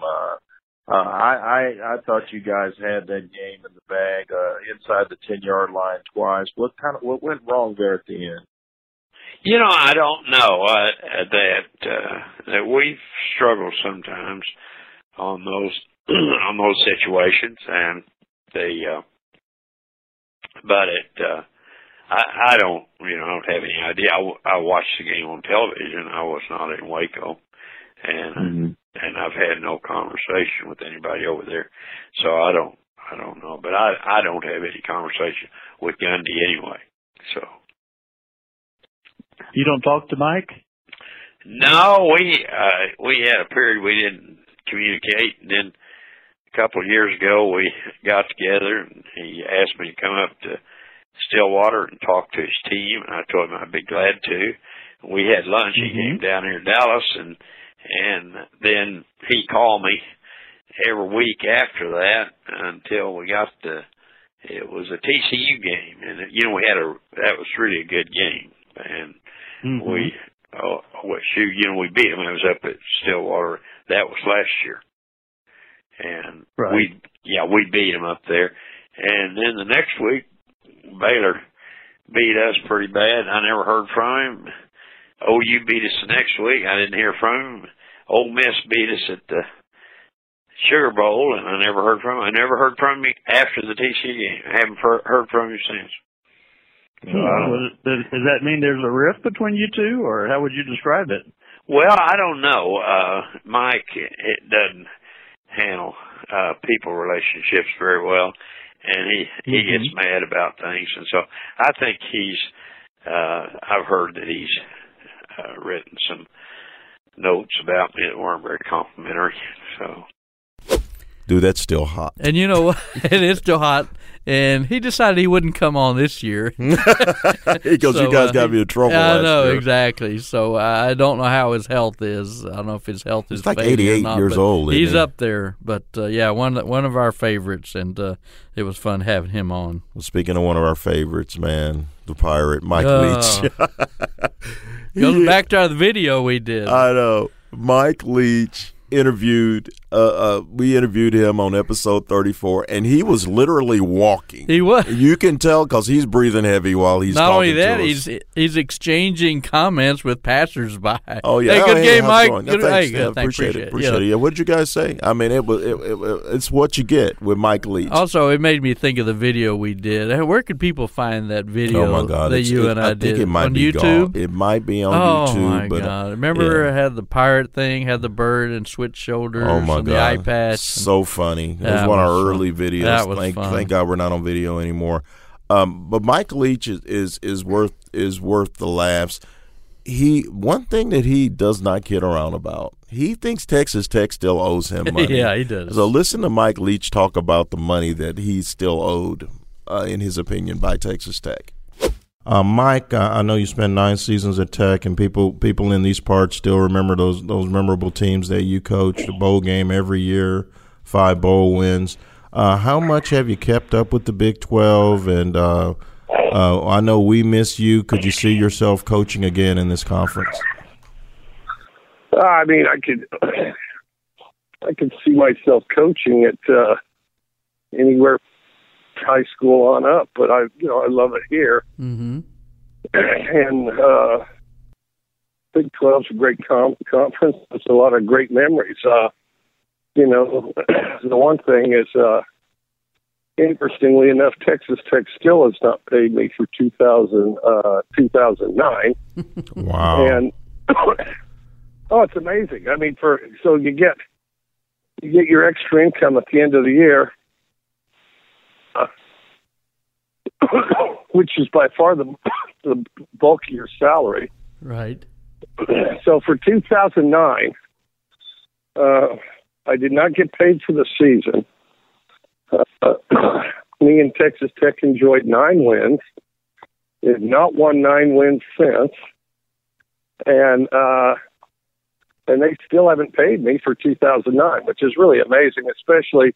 S15: I thought you guys had that game in the bag inside the 10-yard line twice. What went wrong there at the end?
S7: I don't know that we've struggled sometimes on those situations, and I don't have any idea. I watched the game on television. I was not in Waco, and I've had no conversation with anybody over there, so I don't know. But I don't have any conversation with Gundy anyway. So
S11: you don't talk to Mike?
S7: No, we had a period we didn't communicate, and then a couple of years ago we got together, and he asked me to come up to Stillwater and talk to his team, and I told him I'd be glad to. We had lunch. He came down here to Dallas, and then he called me every week after that until we got it was a TCU game, and that was really a good game, and we beat them. I was up at Stillwater. That was last year. And we beat them up there. And then the next week, Baylor beat us pretty bad. I never heard from him. OU beat us the next week. I didn't hear from him. Ole Miss beat us at the Sugar Bowl, and I never heard from him. I never heard from him after the TCU game. I haven't heard from him since.
S11: Does that mean there's a rift between you two, or how would you describe it?
S7: Well, I don't know. Mike, it doesn't handle people relationships very well, and he gets mad about things, and so I think I've heard that he's written some notes about me that weren't very complimentary. So
S3: Dude, that's still hot.
S4: And you know what? It is still hot. And he decided he wouldn't come on this year.
S3: Because you guys got me in trouble last
S4: I know,
S3: year.
S4: Exactly. So I don't know how his health is. I don't know if his health is
S3: He's like
S4: fading
S3: 88
S4: or not,
S3: years
S4: but
S3: old, isn't
S4: He's
S3: he?
S4: up there. But, yeah, one of our favorites, and it was fun having him on.
S3: Well, speaking of one of our favorites, man, the Pirate, Mike Leach.
S4: Goes back to the video we did.
S3: I know. Mike Leach interviewed we interviewed him on episode 34, and he was literally walking.
S4: He was.
S3: You can tell because he's breathing heavy while he's
S4: not
S3: talking
S4: only that,
S3: to us.
S4: he's exchanging comments with passersby.
S3: Oh yeah,
S4: hey, good game, Mike.
S3: Good,
S4: thanks,
S3: appreciate it. Yeah, what did you guys say? I mean, it's what you get with Mike Leach.
S4: Also, it made me think of the video we did. Where could people find that video?
S3: Oh my God,
S4: that you and I did?
S3: I think it might
S4: on
S3: be
S4: YouTube.
S3: Gone. It might be on YouTube.
S4: Oh my
S3: but,
S4: God! Remember, it had the pirate thing, had the bird and switch shoulders.
S3: Oh my
S4: and
S3: God,
S4: the eye patch.
S3: So funny. It was one of our early videos.
S4: That was fun.
S3: Thank God we're not on video anymore. But Mike Leach is worth the laughs. One thing that he does not kid around about. He thinks Texas Tech still owes him money.
S4: Yeah, he does.
S3: So listen to Mike Leach talk about the money that he's still owed, in his opinion, by Texas Tech. Mike, I know you spent 9 seasons at Tech, and people in these parts still remember those memorable teams that you coached. The bowl game every year, 5 bowl wins. How much have you kept up with the Big 12? And I know we miss you. Could you see yourself coaching again in this conference?
S16: I mean, I could see myself coaching at anywhere high school on up, but I love it here.
S4: Mm-hmm.
S16: And Big 12's a great conference. There's a lot of great memories. The one thing is, interestingly enough, Texas Tech still has not paid me for 2009.
S3: Wow.
S16: And it's amazing. I mean, so you get your extra income at the end of the year, which is by far the bulk of your salary.
S4: Right.
S16: So for 2009, I did not get paid for the season. Me and Texas Tech enjoyed 9 wins. We have not won 9 wins since. And they still haven't paid me for 2009, which is really amazing, especially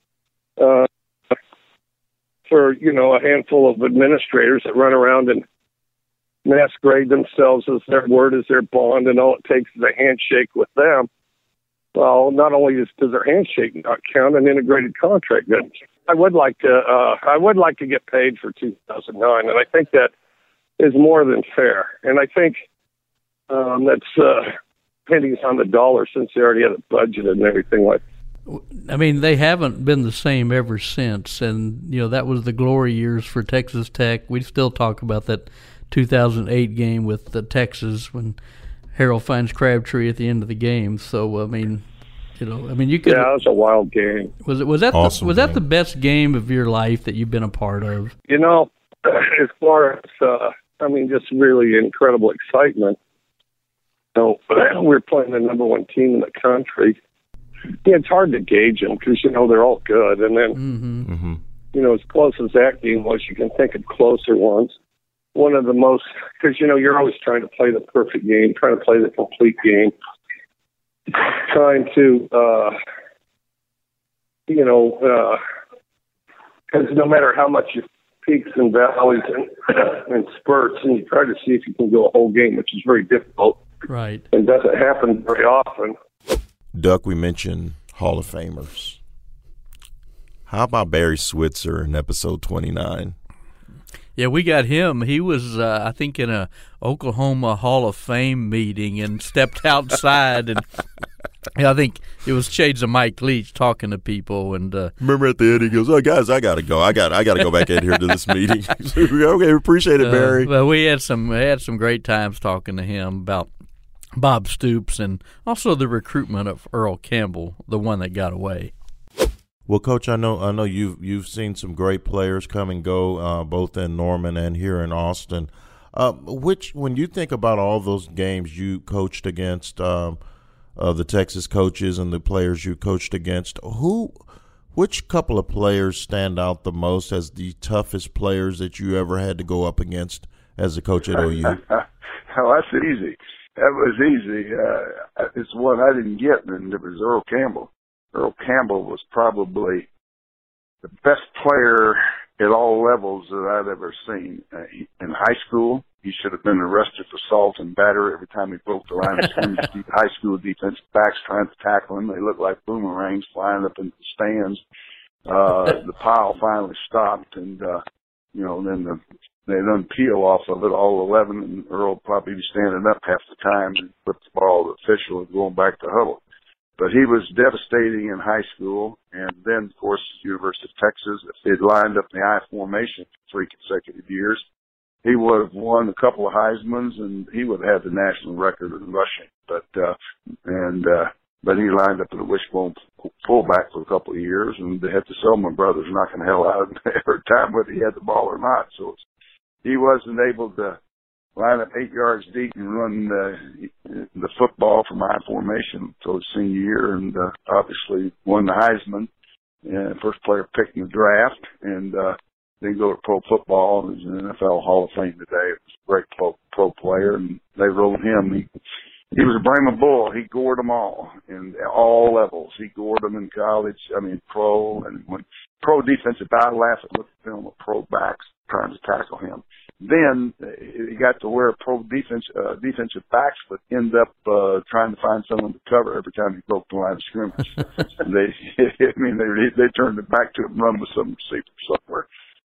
S16: for, a handful of administrators that run around and masquerade themselves as their word is their bond, and all it takes is a handshake with them. Well, not only does their handshake not count, an integrated contract doesn't. I would like to get paid for 2009, and I think that is more than fair. And I think that's pennies on the dollar, since they already had a budget and everything like that.
S4: I mean, they haven't been the same ever since, and that was the glory years for Texas Tech. We still talk about that 2008 game with the Texas when Harold finds Crabtree at the end of the game. So you could.
S16: Yeah, it was a wild game.
S4: Was that
S3: awesome
S4: that the best game of your life that you've been a part of?
S16: As far as just really incredible excitement. We're playing the number 1 team in the country. Yeah, it's hard to gauge them because they're all good, and then as close as that game was, you can think of closer ones. One of the most, because you're always trying to play the perfect game, trying to play the complete game, trying to because no matter how much you peaks and valleys and spurts, and you try to see if you can go a whole game, which is very difficult.
S4: Right.
S16: And doesn't happen very often.
S3: Duck, we mentioned Hall of Famers. How about Barry Switzer in episode 29?
S4: Yeah, we got him. He was, I think, in a Oklahoma Hall of Fame meeting and stepped outside, and I think it was shades of Mike Leach talking to people. And
S3: remember at the end, he goes, "Oh, guys, I gotta go. I gotta go back in here to this meeting." Okay, appreciate it, Barry.
S4: Well, we had some great times talking to him about Bob Stoops and also the recruitment of Earl Campbell, the one that got away.
S3: Well, Coach, I know you've seen some great players come and go, both in Norman and here in Austin. When you think about all those games you coached against, the Texas coaches and the players you coached against, who Which couple of players stand out the most as the toughest players that you ever had to go up against as a coach at OU?
S17: Oh, that's easy. That was easy. It's one I didn't get, and it was Earl Campbell. Earl Campbell was probably the best player at all levels that I've ever seen. In high school, he should have been arrested for assault and battery every time he broke the line of scrimmage. High school defensive backs trying to tackle him. They looked like boomerangs flying up in the stands. The pile finally stopped, and, then they done peel off of it, all 11, and Earl probably be standing up half the time and flip the ball to the official and going back to huddle. But he was devastating in high school, and then, of course, University of Texas. If they'd lined up in the I formation for 3 consecutive years, he would have won a couple of Heismans, and he would have had the national record in rushing. But he lined up in the wishbone fullback for a couple of years, and they had the Selman brothers knocking the hell out of him every time, whether he had the ball or not. So he wasn't able to line up 8 yards deep and run the football from I formation until his senior year, and obviously won the Heisman, first player picked in the draft, and then go to pro football. He's in the NFL Hall of Fame today. It was a great pro player, and they rolled him. He was a Bremen Bull. He gored them all in all levels. He gored them in college, pro, and when pro defensive, I laugh at looking at film of pro backs trying to tackle him. Then he got to where pro defensive backs would end up trying to find someone to cover every time he broke the line of scrimmage. They turned it back to him, run with some receiver somewhere.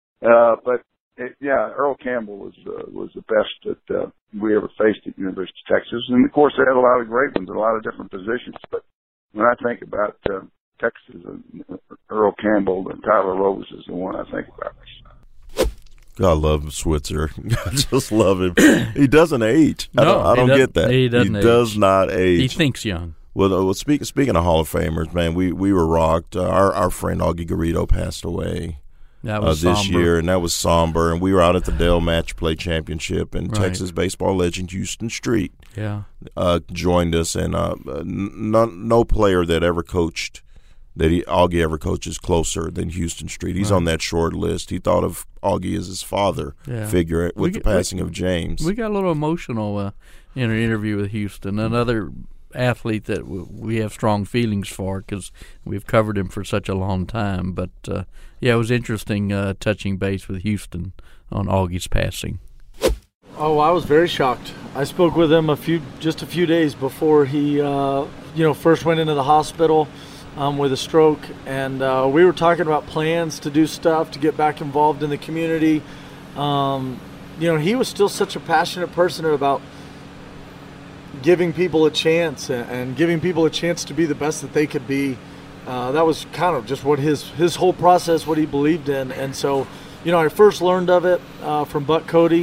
S17: Earl Campbell was the best that we ever faced at University of Texas, and of course they had a lot of great ones in a lot of different positions. But when I think about Texas, Earl Campbell and Tyler Rose is the one I think about.
S3: I love Switzer. I just love him. He doesn't age. I don't get that.
S4: He
S3: does not age.
S4: He thinks young.
S3: Well, speaking of Hall of Famers, man, we were rocked. Our friend Augie Garrido passed away this year, and that was somber. And we were out at the Dell Match Play Championship, and Texas baseball legend Houston Street joined us. And no player that ever coached Augie ever coaches closer than Houston Street. He's on that short list. He thought of Augie as his father figure with the passing of James.
S4: We got a little emotional in an interview with Houston, another athlete that we have strong feelings for because we've covered him for such a long time. But, it was interesting touching base with Houston on Augie's passing.
S18: Oh, I was very shocked. I spoke with him just a few days before he first went into the hospital with a stroke, and we were talking about plans to do stuff to get back involved in the community. He was still such a passionate person about giving people a chance and giving people a chance to be the best that they could be. That was kind of just what his whole process, what he believed in. And so, I first learned of it from Buck Cody.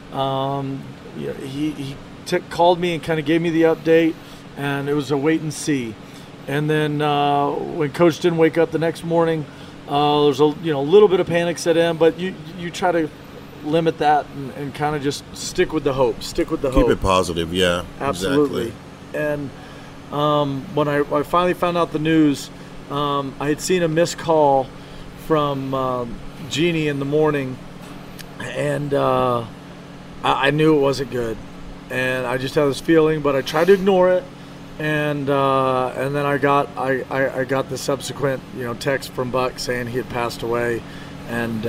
S18: He called me and kind of gave me the update, and it was a wait and see. And then when Coach didn't wake up the next morning, there's a little bit of panic set in, but you try to limit that and kind of just stick with the hope. Keep
S3: it positive, yeah.
S18: Absolutely. Exactly. And when I finally found out the news, I had seen a missed call from Jeannie in the morning, and I knew it wasn't good. And I just had this feeling, but I tried to ignore it. And then I got the subsequent text from Buck saying he had passed away, and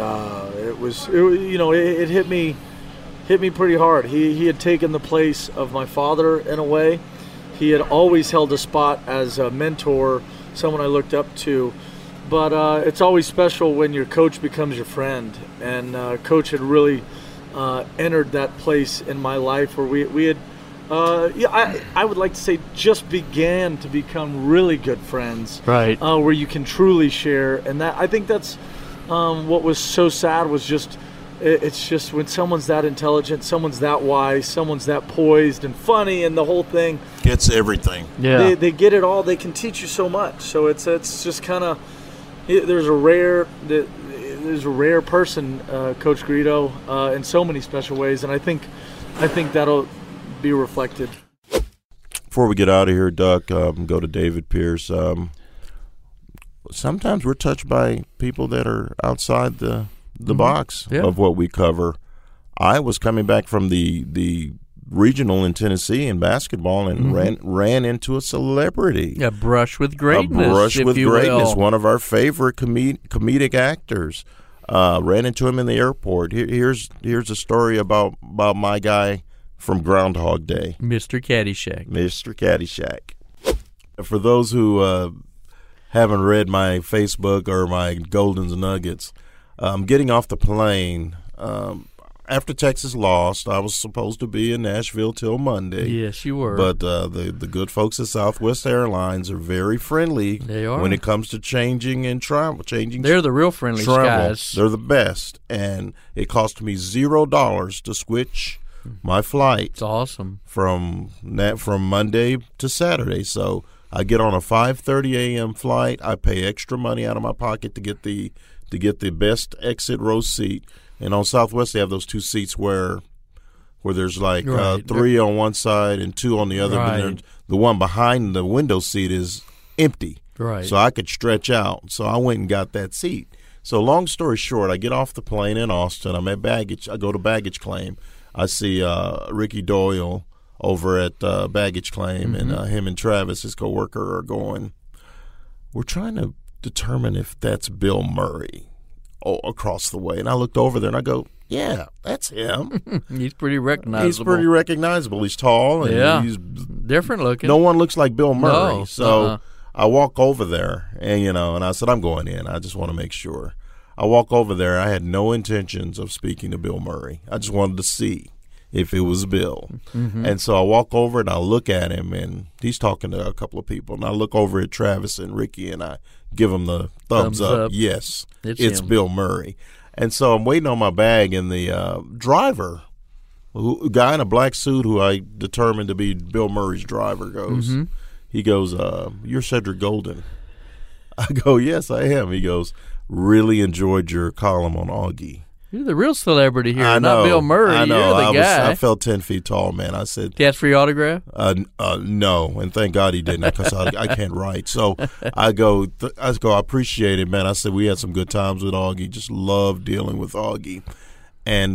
S18: it hit me pretty hard. He had taken the place of my father in a way. He had always held a spot as a mentor, someone I looked up to, but it's always special when your coach becomes your friend, and Coach had really entered that place in my life where we had. I would like to say just began to become really good friends,
S4: right?
S18: Where you can truly share, and that I think that's what was so sad was just it's just when someone's that intelligent, someone's that wise, someone's that poised and funny, and the whole thing
S3: gets everything.
S18: Yeah, they get it all. They can teach you so much. So it's just kind of there's a rare person, Coach Garrido, in so many special ways, and I think that'll be reflected.
S3: Before we get out of here, Duck, go to David Pierce. sometimes we're touched by people that are outside the box of what we cover. I was coming back from the regional in Tennessee in basketball and ran into a celebrity.
S4: A brush with greatness.
S3: A brush with greatness.
S4: Will.
S3: One of our favorite comedic actors. Ran into him in the airport. Here's a story about my guy from Groundhog Day.
S4: Mr. Caddyshack.
S3: Mr. Caddyshack. For those who haven't read my Facebook or my Golden's Nuggets, getting off the plane after Texas lost, I was supposed to be in Nashville till Monday.
S4: Yes, you were.
S3: But the good folks at Southwest Airlines are very friendly.
S4: They are.
S3: When it comes to changing and travel.
S4: They're the real friendly guys.
S3: They're the best. And it cost me $0 to switch my flight.
S4: It's awesome.
S3: From Monday to Saturday. So I get on a 5:30 a.m. flight. I pay extra money out of my pocket to get the best exit row seat. And on Southwest, they have those two seats where there's like three on one side and two on the other.
S4: Right.
S3: But the one behind the window seat is empty.
S4: Right.
S3: So I could stretch out. So I went and got that seat. So long story short, I get off the plane in Austin. I'm at baggage. I go to baggage claim. I see Ricky Doyle over at baggage claim, and him and Travis, his coworker, are going, we're trying to determine if that's Bill Murray across the way. And I looked over there and I go, yeah, that's him.
S4: He's pretty recognizable.
S3: He's pretty recognizable. He's tall and he's
S4: different looking.
S3: No one looks like Bill Murray.
S4: No.
S3: So I walk over there and I said, I'm going in. I just want to make sure. I walk over there. I had no intentions of speaking to Bill Murray. I just wanted to see if it was Bill. And so I walk over and I look at him, and he's talking to a couple of people. And I look over at Travis and Ricky, and I give them the thumbs up. Yes, it's Bill Murray. And so I'm waiting on my bag, and the driver, a guy in a black suit who I determined to be Bill Murray's driver, goes, he goes, you're Cedric Golden. I go, yes, I am. He goes, really enjoyed your column on Augie.
S4: You're the real celebrity here,
S3: I know,
S4: not Bill Murray.
S3: I know.
S4: You're the guy.
S3: I felt 10 feet tall, man. I said,
S4: "He asked for your autograph?"
S3: No, and thank God he didn't, because I can't write. So I go, I appreciate it, man. I said we had some good times with Augie. Just love dealing with Augie. And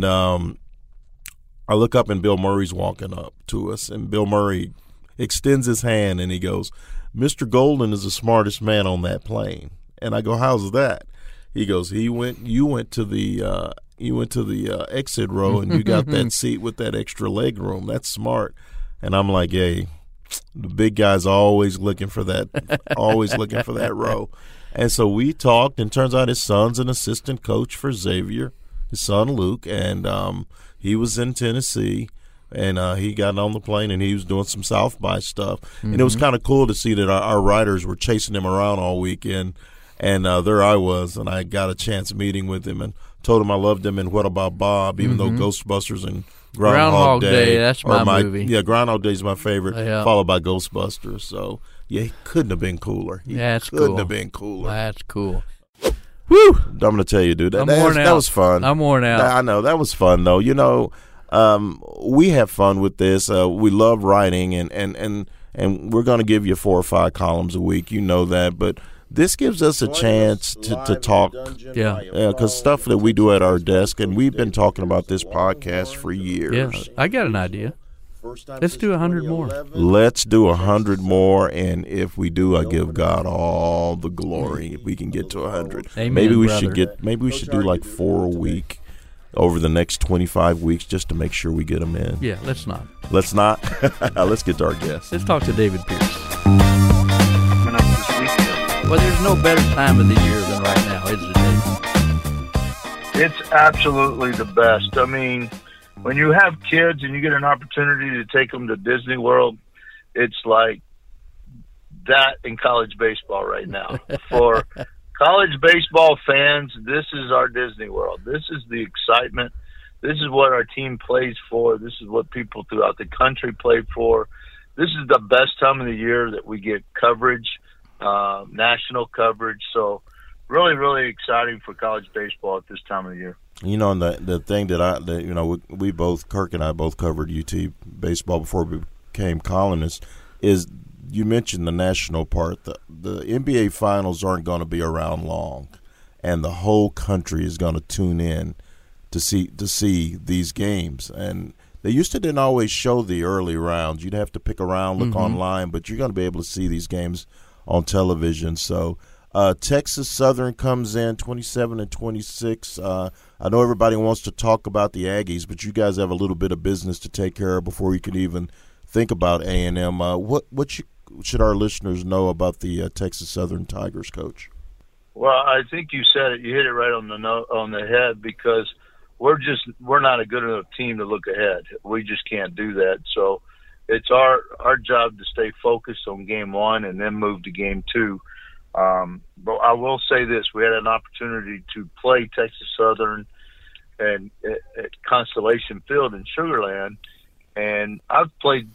S3: I look up, and Bill Murray's walking up to us, and Bill Murray extends his hand, and he goes, "Mr. Golden is the smartest man on that plane." And I go, "How's that?" He goes, You went to the exit row, and you got that seat with that extra leg room. That's smart." And I'm like, hey, the big guy's always looking for that row. And so we talked, and turns out his son's an assistant coach for Xavier, his son Luke, and he was in Tennessee, and he got on the plane, and he was doing some South by stuff. And it was kind of cool to see that our writers were chasing him around all weekend. And there I was, and I got a chance meeting with him and told him I loved him and What About Bob, even though Ghostbusters and Groundhog Day,
S4: that's my movie.
S3: Yeah, Groundhog Day is my favorite, followed by Ghostbusters. So, yeah, he couldn't have been cooler.
S4: That's
S3: couldn't
S4: cool.
S3: have been cooler.
S4: That's cool.
S3: Woo! I'm going to tell you, dude, that was fun.
S4: I'm worn out.
S3: I know. That was fun, though. We have fun with this. We love writing, and we're going to give you 4 or 5 columns a week. You know that, but this gives us a chance to talk, because stuff that we do at our desk, and we've been talking about this podcast for years.
S4: Yeah, I got an idea. Let's do 100 more.
S3: Let's do 100 more, and if we do, I give God all the glory. If we can get to 100,
S4: Amen,
S3: maybe we
S4: brother.
S3: should do like 4 a week over the next 25 weeks, just to make sure we get them in.
S4: Yeah, let's not.
S3: Let's not. Let's get to our guest.
S4: Let's talk to David Pierce. Well, there's no better time of the year than right now, is it, David?
S19: It's absolutely the best. I mean, when you have kids and you get an opportunity to take them to Disney World, it's like that in college baseball right now. For college baseball fans, this is our Disney World. This is the excitement. This is what our team plays for. This is what people throughout the country play for. This is the best time of the year that we get coverage, national coverage. So really, really exciting for college baseball at this time of the year.
S3: You know, and the thing that we both, Kirk and I both covered UT baseball before we became columnists, is you mentioned the national part. The NBA Finals aren't going to be around long, and the whole country is going to tune in to see these games. And they didn't always show the early rounds. You'd have to pick a round, look online, but you're going to be able to see these games on television. So Texas Southern comes in 27-26. I know everybody wants to talk about the Aggies, but you guys have a little bit of business to take care of before you can even think about A&M. What should our listeners know about the Texas Southern Tigers, Coach?
S19: Well, I think you said it. You hit it right on the head, because we're not a good enough team to look ahead. We just can't do that. So it's our job to stay focused on game one and then move to game two. But I will say this: we had an opportunity to play Texas Southern and at Constellation Field in Sugar Land, and I've played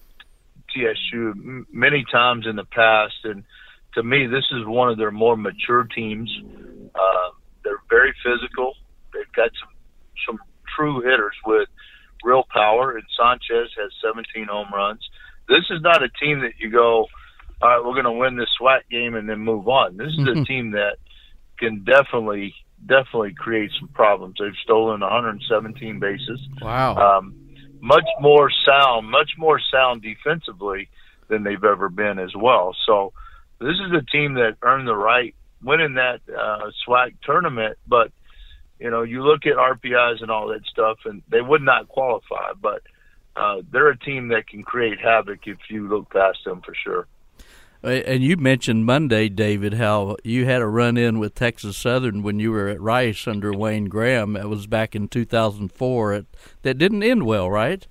S19: TSU many times in the past, and to me, this is one of their more mature teams. They're very physical. They've got some true hitters with real power, and Sanchez has 17 home runs. This is not a team that you go, all right, we're going to win this SWAC game and then move on. This is a team that can definitely create some problems. They've stolen 117 bases.
S4: Wow.
S19: Much more sound defensively than they've ever been as well. So this is a team that earned the right winning that SWAC tournament, but you look at RPIs and all that stuff, and they would not qualify, but they're a team that can create havoc if you look past them for sure.
S4: And you mentioned Monday, David, how you had a run-in with Texas Southern when you were at Rice under Wayne Graham. That was back in 2004. That didn't end well, right?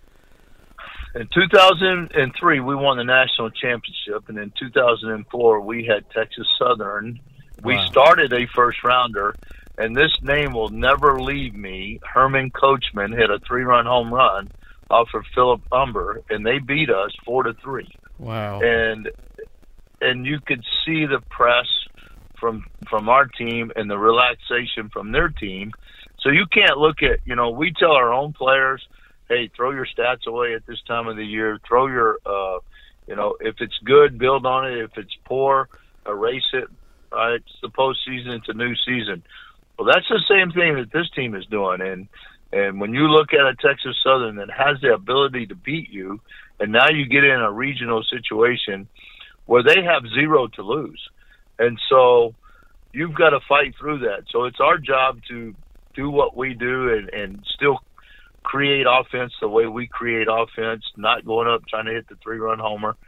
S19: In 2003, we won the national championship, and in 2004, we had Texas Southern. We started a first-rounder, and this name will never leave me. Herman Coachman hit a 3-run home run off of Philip Umber, and they beat us 4-3.
S4: Wow.
S19: And you could see the press from our team and the relaxation from their team. So you can't look at, we tell our own players, hey, throw your stats away at this time of the year. Throw your, if it's good, build on it. If it's poor, erase it. It's the postseason. It's a new season. Well, that's the same thing that this team is doing. And when you look at a Texas Southern that has the ability to beat you, and now you get in a regional situation where they have 0 to lose. And so you've got to fight through that. So it's our job to do what we do and still create offense the way we create offense, not going up trying to hit the 3-run homer,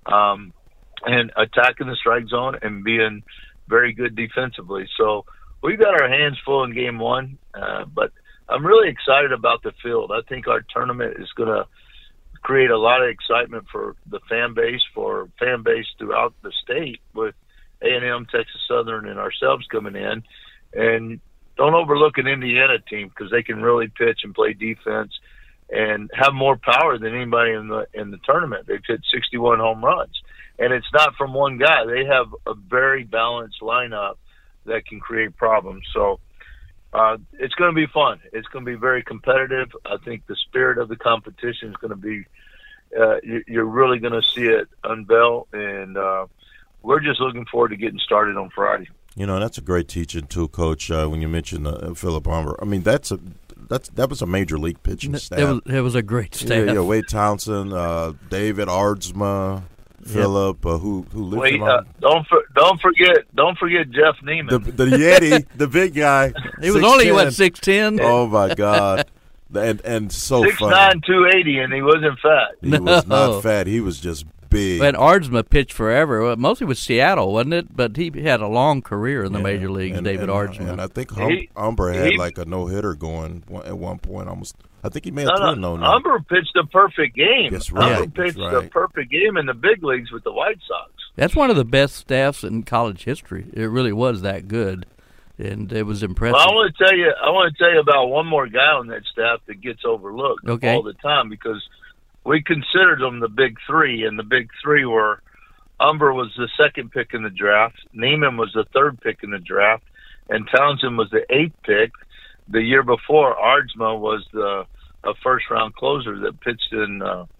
S19: and attacking the strike zone and being very good defensively. So we've got our hands full in game one, but I'm really excited about the field. I think our tournament is going to create a lot of excitement for the fan base throughout the state with A&M, Texas Southern, and ourselves coming in. And don't overlook an Indiana team, because they can really pitch and play defense and have more power than anybody in the tournament. They've hit 61 home runs, and it's not from one guy. They have a very balanced lineup that can create problems. So it's going to be fun. It's going to be very competitive. I think the spirit of the competition is going to be you're really going to see it unveil, and we're just looking forward to getting started on Friday.
S3: That's a great teaching too, Coach. When you mentioned Philip Umber, I mean that was a major league pitching staff.
S4: It was a great staff.
S3: Yeah, Wade Townsend, David Ardsma, Philip, who lived.
S19: Wait, don't forget Jeff Neiman,
S3: the Yeti, the big guy.
S4: He was only 6'10".
S3: Oh my God. And so
S19: 6'9",
S3: funny.
S19: 280, and he wasn't fat.
S3: He was not fat. He was just big.
S4: But Ardsma pitched forever, mostly with Seattle, wasn't it? But he had a long career in the major leagues, David Ardsma.
S3: And I think Umber had like a no-hitter going at one point. Almost, I think he may have thrown no.
S19: Umber pitched a perfect game.
S3: That's right.
S19: Umber pitched a perfect game in the big leagues with the White Sox.
S4: That's one of the best staffs in college history. It really was that good. And it was impressive.
S19: Well, I want to tell you about one more guy on that staff that gets overlooked all the time, because we considered them the big three, and the big three were Umber was the 2nd pick in the draft, Neiman was the 3rd pick in the draft, and Townsend was the 8th pick. The year before, Ardsma was a first-round closer that pitched in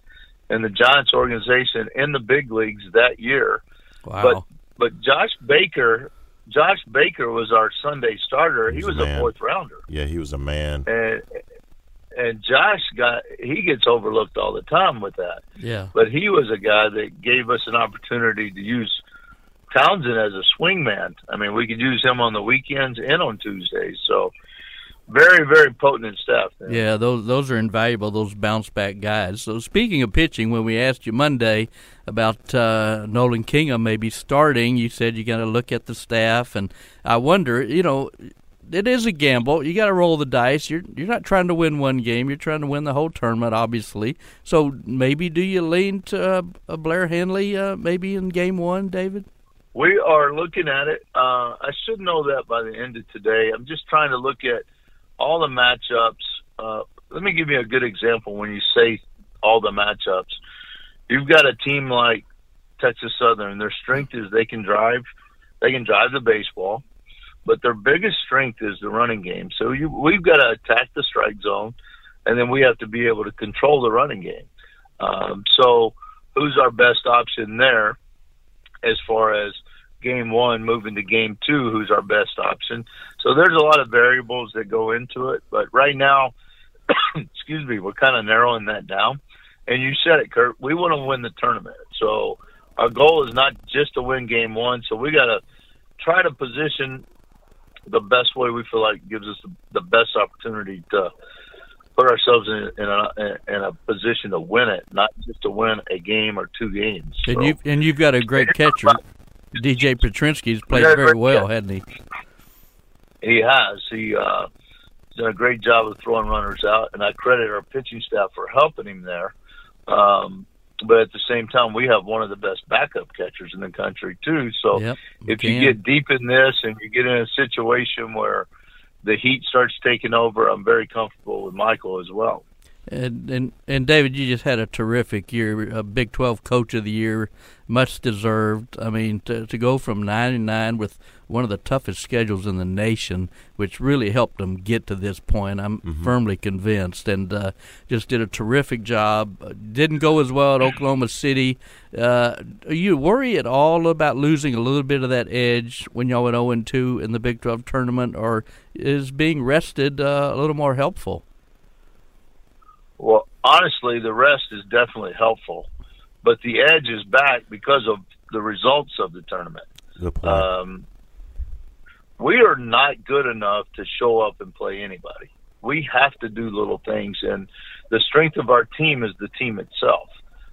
S19: in the Giants organization in the big leagues that year.
S4: Wow.
S19: But Josh Baker was our Sunday starter. He was a fourth rounder.
S3: Yeah, he was a man.
S19: And Josh gets overlooked all the time with that.
S4: Yeah.
S19: But he was a guy that gave us an opportunity to use Townsend as a swing man. I mean, we could use him on the weekends and on Tuesdays. So very, very potent staff there.
S4: Yeah, those are invaluable, those bounce-back guys. So speaking of pitching, when we asked you Monday about Nolan Kingham maybe starting, you said you got to look at the staff. And I wonder, it is a gamble. You got to roll the dice. You're not trying to win one game. You're trying to win the whole tournament, obviously. So maybe do you lean to Blair Henley maybe in game one, David?
S19: We are looking at it. I should know that by the end of today. I'm just trying to look at all the matchups. Let me give you a good example when you say all the matchups. You've got a team like Texas Southern. Their strength is they can drive the baseball. But their biggest strength is the running game. So we've got to attack the strike zone, and then we have to be able to control the running game. So who's our best option there as far as game one moving to game two? Who's our best option? So there's a lot of variables that go into it. But right now, we're kind of narrowing that down. And you said it, Kurt, we want to win the tournament. So our goal is not just to win game one. So we got to try to position the best way we feel like gives us the best opportunity to put ourselves in a position to win it, not just to win a game or two games.
S4: And you've got a great catcher. DJ Petrinsky's played very well, hasn't he?
S19: He has. He's done a great job of throwing runners out, and I credit our pitching staff for helping him there. But at the same time, we have one of the best backup catchers in the country, too. So if you get deep in this and you get in a situation where the heat starts taking over, I'm very comfortable with Michael as well.
S4: And David, you just had a terrific year, a Big 12 Coach of the Year, much deserved. I mean, to go from 9-9 with one of the toughest schedules in the nation, which really helped them get to this point, I'm firmly convinced, and just did a terrific job. Didn't go as well at Oklahoma City. Are you worried at all about losing a little bit of that edge when y'all went 0-2 in the Big 12 tournament, or is being rested a little more helpful?
S19: Well, honestly, the rest is definitely helpful, but the edge is back because of the results of the tournament. We are not good enough to show up and play anybody. We have to do little things, and the strength of our team is the team itself.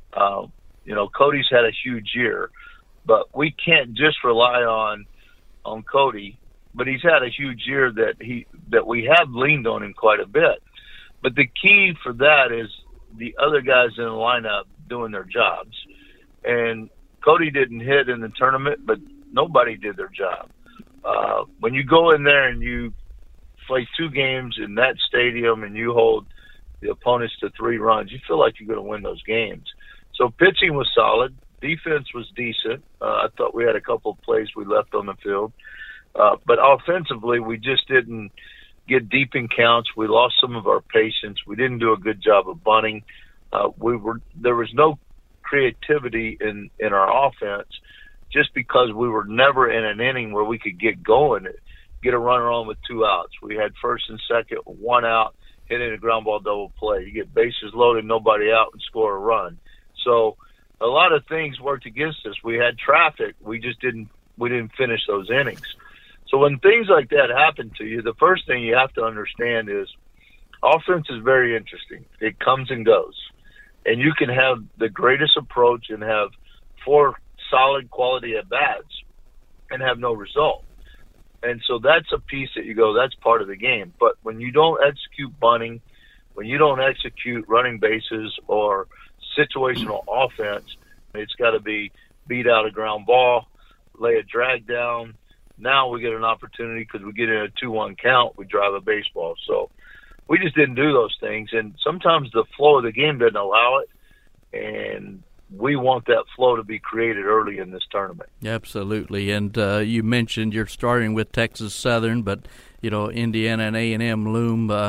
S19: Cody's had a huge year, but we can't just rely on Cody. But he's had a huge year that we have leaned on him quite a bit. But the key for that is the other guys in the lineup doing their jobs. And Cody didn't hit in the tournament, but nobody did their job. When you go in there and you play two games in that stadium and you hold the opponents to 3 runs, you feel like you're going to win those games. So pitching was solid. Defense was decent. I thought we had a couple of plays we left on the field. But offensively, we just didn't get deep in counts. We lost some of our patience. We didn't do a good job of bunting. There was no creativity in our offense just because we were never in an inning where we could get going, get a runner on with 2 outs. We had first and second, 1 out, hitting a ground ball double play. You get bases loaded, nobody out, and score a run. So a lot of things worked against us. We had traffic. We didn't finish those innings. So when things like that happen to you, the first thing you have to understand is offense is very interesting. It comes and goes. And you can have the greatest approach and have 4 solid quality at-bats and have no result. And so that's a piece that you go, that's part of the game. But when you don't execute bunting, when you don't execute running bases or situational offense, it's got to be beat out a ground ball, lay a drag down. Now we get an opportunity because we get in a 2-1 count, we drive a baseball. So we just didn't do those things. And sometimes the flow of the game doesn't allow it. And we want that flow to be created early in this tournament.
S4: Absolutely. And you mentioned you're starting with Texas Southern, but, Indiana and A&M loom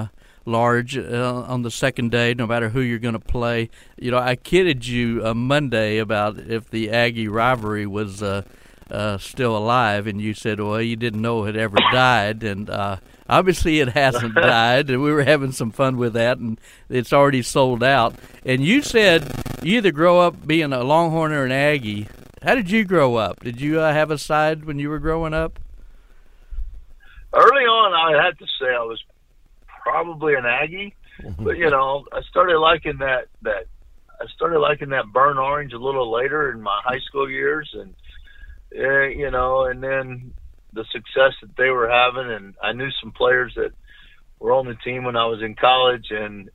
S4: large on the second day, no matter who you're going to play. You know, I kidded you Monday about if the Aggie rivalry was still alive, and you said, well, you didn't know it ever died, and obviously it hasn't died, and we were having some fun with that, and it's already sold out. And you said you either grow up being a Longhorn or an Aggie. How did you grow up? Did you have a side when you were growing up?
S19: Early on, I had to say I was probably an Aggie, but I started liking that burnt orange a little later in my high school years, and and then the success that they were having, and I knew some players that were on the team when I was in college, and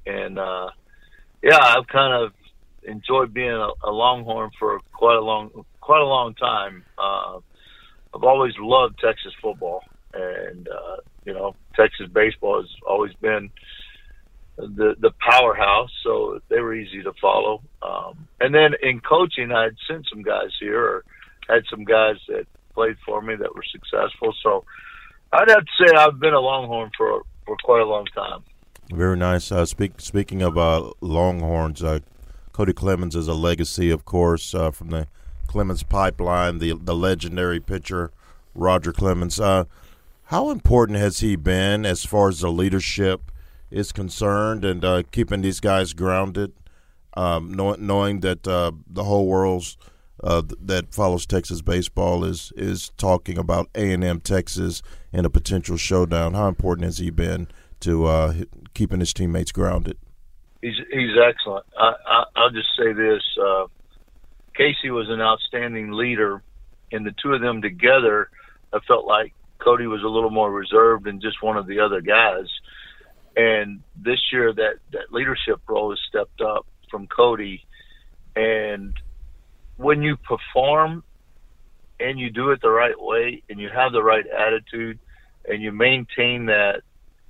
S19: I've kind of enjoyed being a Longhorn for quite a long time. I've always loved Texas football, and Texas baseball has always been the powerhouse, so they were easy to follow. And then in coaching, I had sent some guys here, or had some guys that played for me that were successful. So I'd have to say I've been a Longhorn for quite a long time.
S3: Very nice. Speaking of Longhorns, Cody Clemens is a legacy, of course, from the Clemens pipeline, the legendary pitcher Roger Clemens. How important has he been as far as the leadership is concerned, and keeping these guys grounded, knowing that the whole world's that follows Texas baseball is talking about A&M Texas and a potential showdown? How important has he been to keeping his teammates grounded?
S19: He's excellent. I'll just say this. Casey was an outstanding leader, and the two of them together, I felt like Cody was a little more reserved than just one of the other guys. And this year that leadership role has stepped up from Cody. And when you perform and you do it the right way and you have the right attitude and you maintain that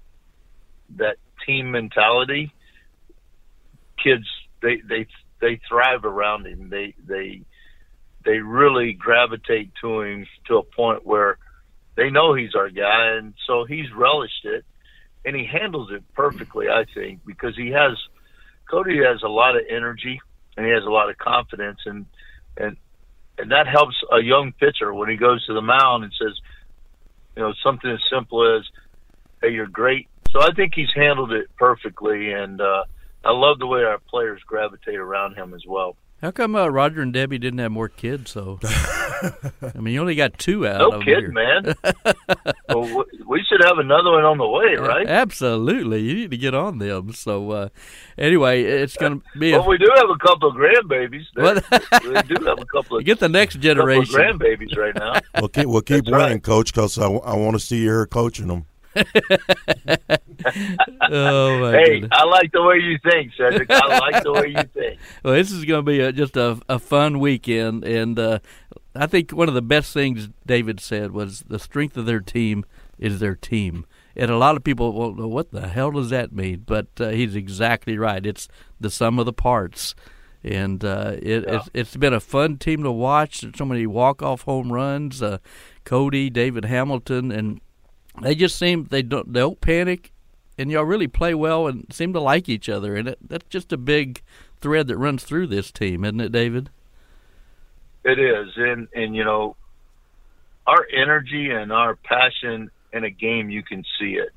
S19: team mentality, kids, they thrive around him. They really gravitate to him to a point where they know he's our guy, and so he's relished it, and he handles it perfectly, I think, because Cody has a lot of energy and he has a lot of confidence, and that helps a young pitcher when he goes to the mound and says, something as simple as, "Hey, you're great." So I think he's handled it perfectly, and I love the way our players gravitate around him as well.
S4: How come Roger and Debbie didn't have more kids? So, I mean, you only got 2 out of here.
S19: No kidding, man. Well, we should have another one on the way, right?
S4: Absolutely. You need to get on them. So, anyway, it's going to be.
S19: Well, we do have a couple of grandbabies. We do have a couple of.
S4: Get the next generation.
S19: Couple of grandbabies right now.
S3: We'll keep winning, right, Coach, because I want to see her coaching them.
S4: Oh my
S19: hey,
S4: goodness.
S19: I like the way you think, Cedric. I like the way you think.
S4: Well, this is going to be just a fun weekend, and I think one of the best things David said was the strength of their team is their team. And a lot of people won't know what the hell does that mean, but he's exactly right. It's the sum of the parts. And it's been a fun team to watch. So many walk-off home runs, Cody, David Hamilton, and they just seem they don't panic, and y'all really play well and seem to like each other, and that's just a big thread that runs through this team, isn't it, David?
S19: It is, and our energy and our passion in a game, you can see it.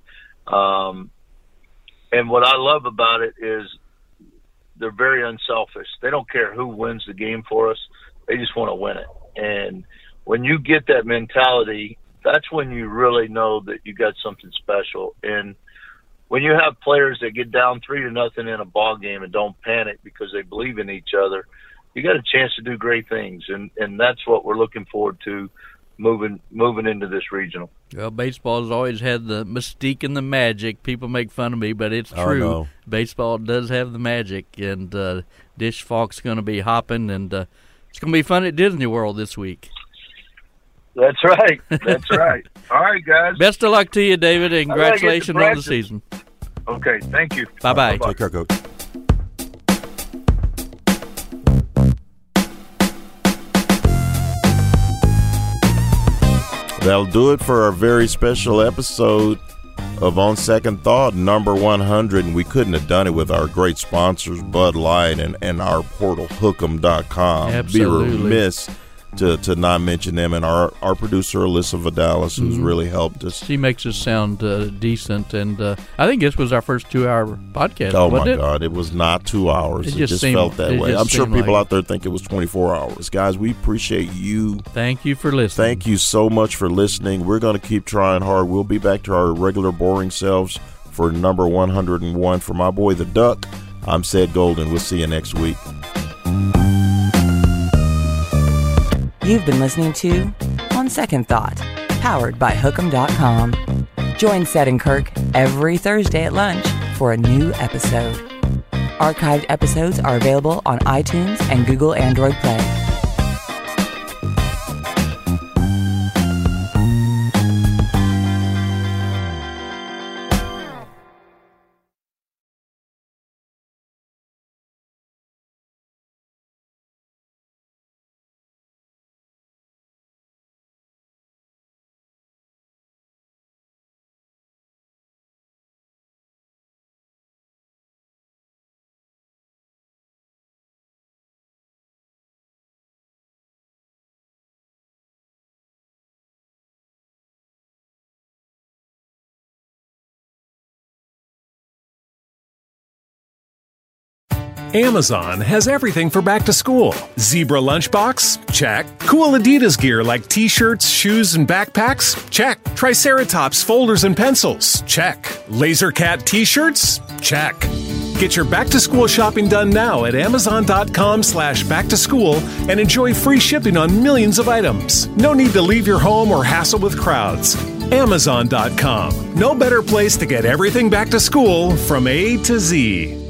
S19: And what I love about it is they're very unselfish. They don't care who wins the game for us; they just want to win it. And when you get that mentality, that's when you really know that you got something special. And when you have players that get down 3-0 in a ball game and don't panic because they believe in each other, you got a chance to do great things. And that's what we're looking forward to moving into this regional.
S4: Well, baseball has always had the mystique and the magic. People make fun of me, but it's true.
S3: No.
S4: Baseball does have the magic, and Dish Falk's going to be hopping, and it's going to be fun at Disney World this week.
S19: That's right. That's right. All right, guys.
S4: Best of luck to you, David, and congratulations on the season.
S19: Okay, thank you.
S4: Bye-bye.
S3: Take care, Coach. That'll do it for our very special episode of On Second Thought, number 100, and we couldn't have done it with our great sponsors, Bud Light and our portal, Hookem.com.
S4: Absolutely.
S3: Be remiss to not mention them, and our producer, Alyssa Vidalis, who's really helped us.
S4: She makes us sound decent, and I think this was our first 2-hour podcast.
S3: Oh, my God. It was not 2 hours. It just felt that way. I'm sure people out there think it was 24 hours. Guys, we appreciate you.
S4: Thank you for listening.
S3: Thank you so much for listening. We're going to keep trying hard. We'll be back to our regular boring selves for number 101. For my boy, the Duck, I'm Ced Golden. We'll see you next week.
S2: You've been listening to On Second Thought, powered by Hookem.com. Join Ced and Kirk every Thursday at lunch for a new episode. Archived episodes are available on iTunes and Google Android Play.
S1: Amazon has everything for back to school. Zebra lunchbox? Check. Cool Adidas gear like t-shirts, shoes, and backpacks? Check. Triceratops folders and pencils? Check. Laser Cat t-shirts? Check. Get your back to school shopping done now at Amazon.com/back-to-school and enjoy free shipping on millions of items. No need to leave your home or hassle with crowds. Amazon.com. No better place to get everything back to school from A to Z.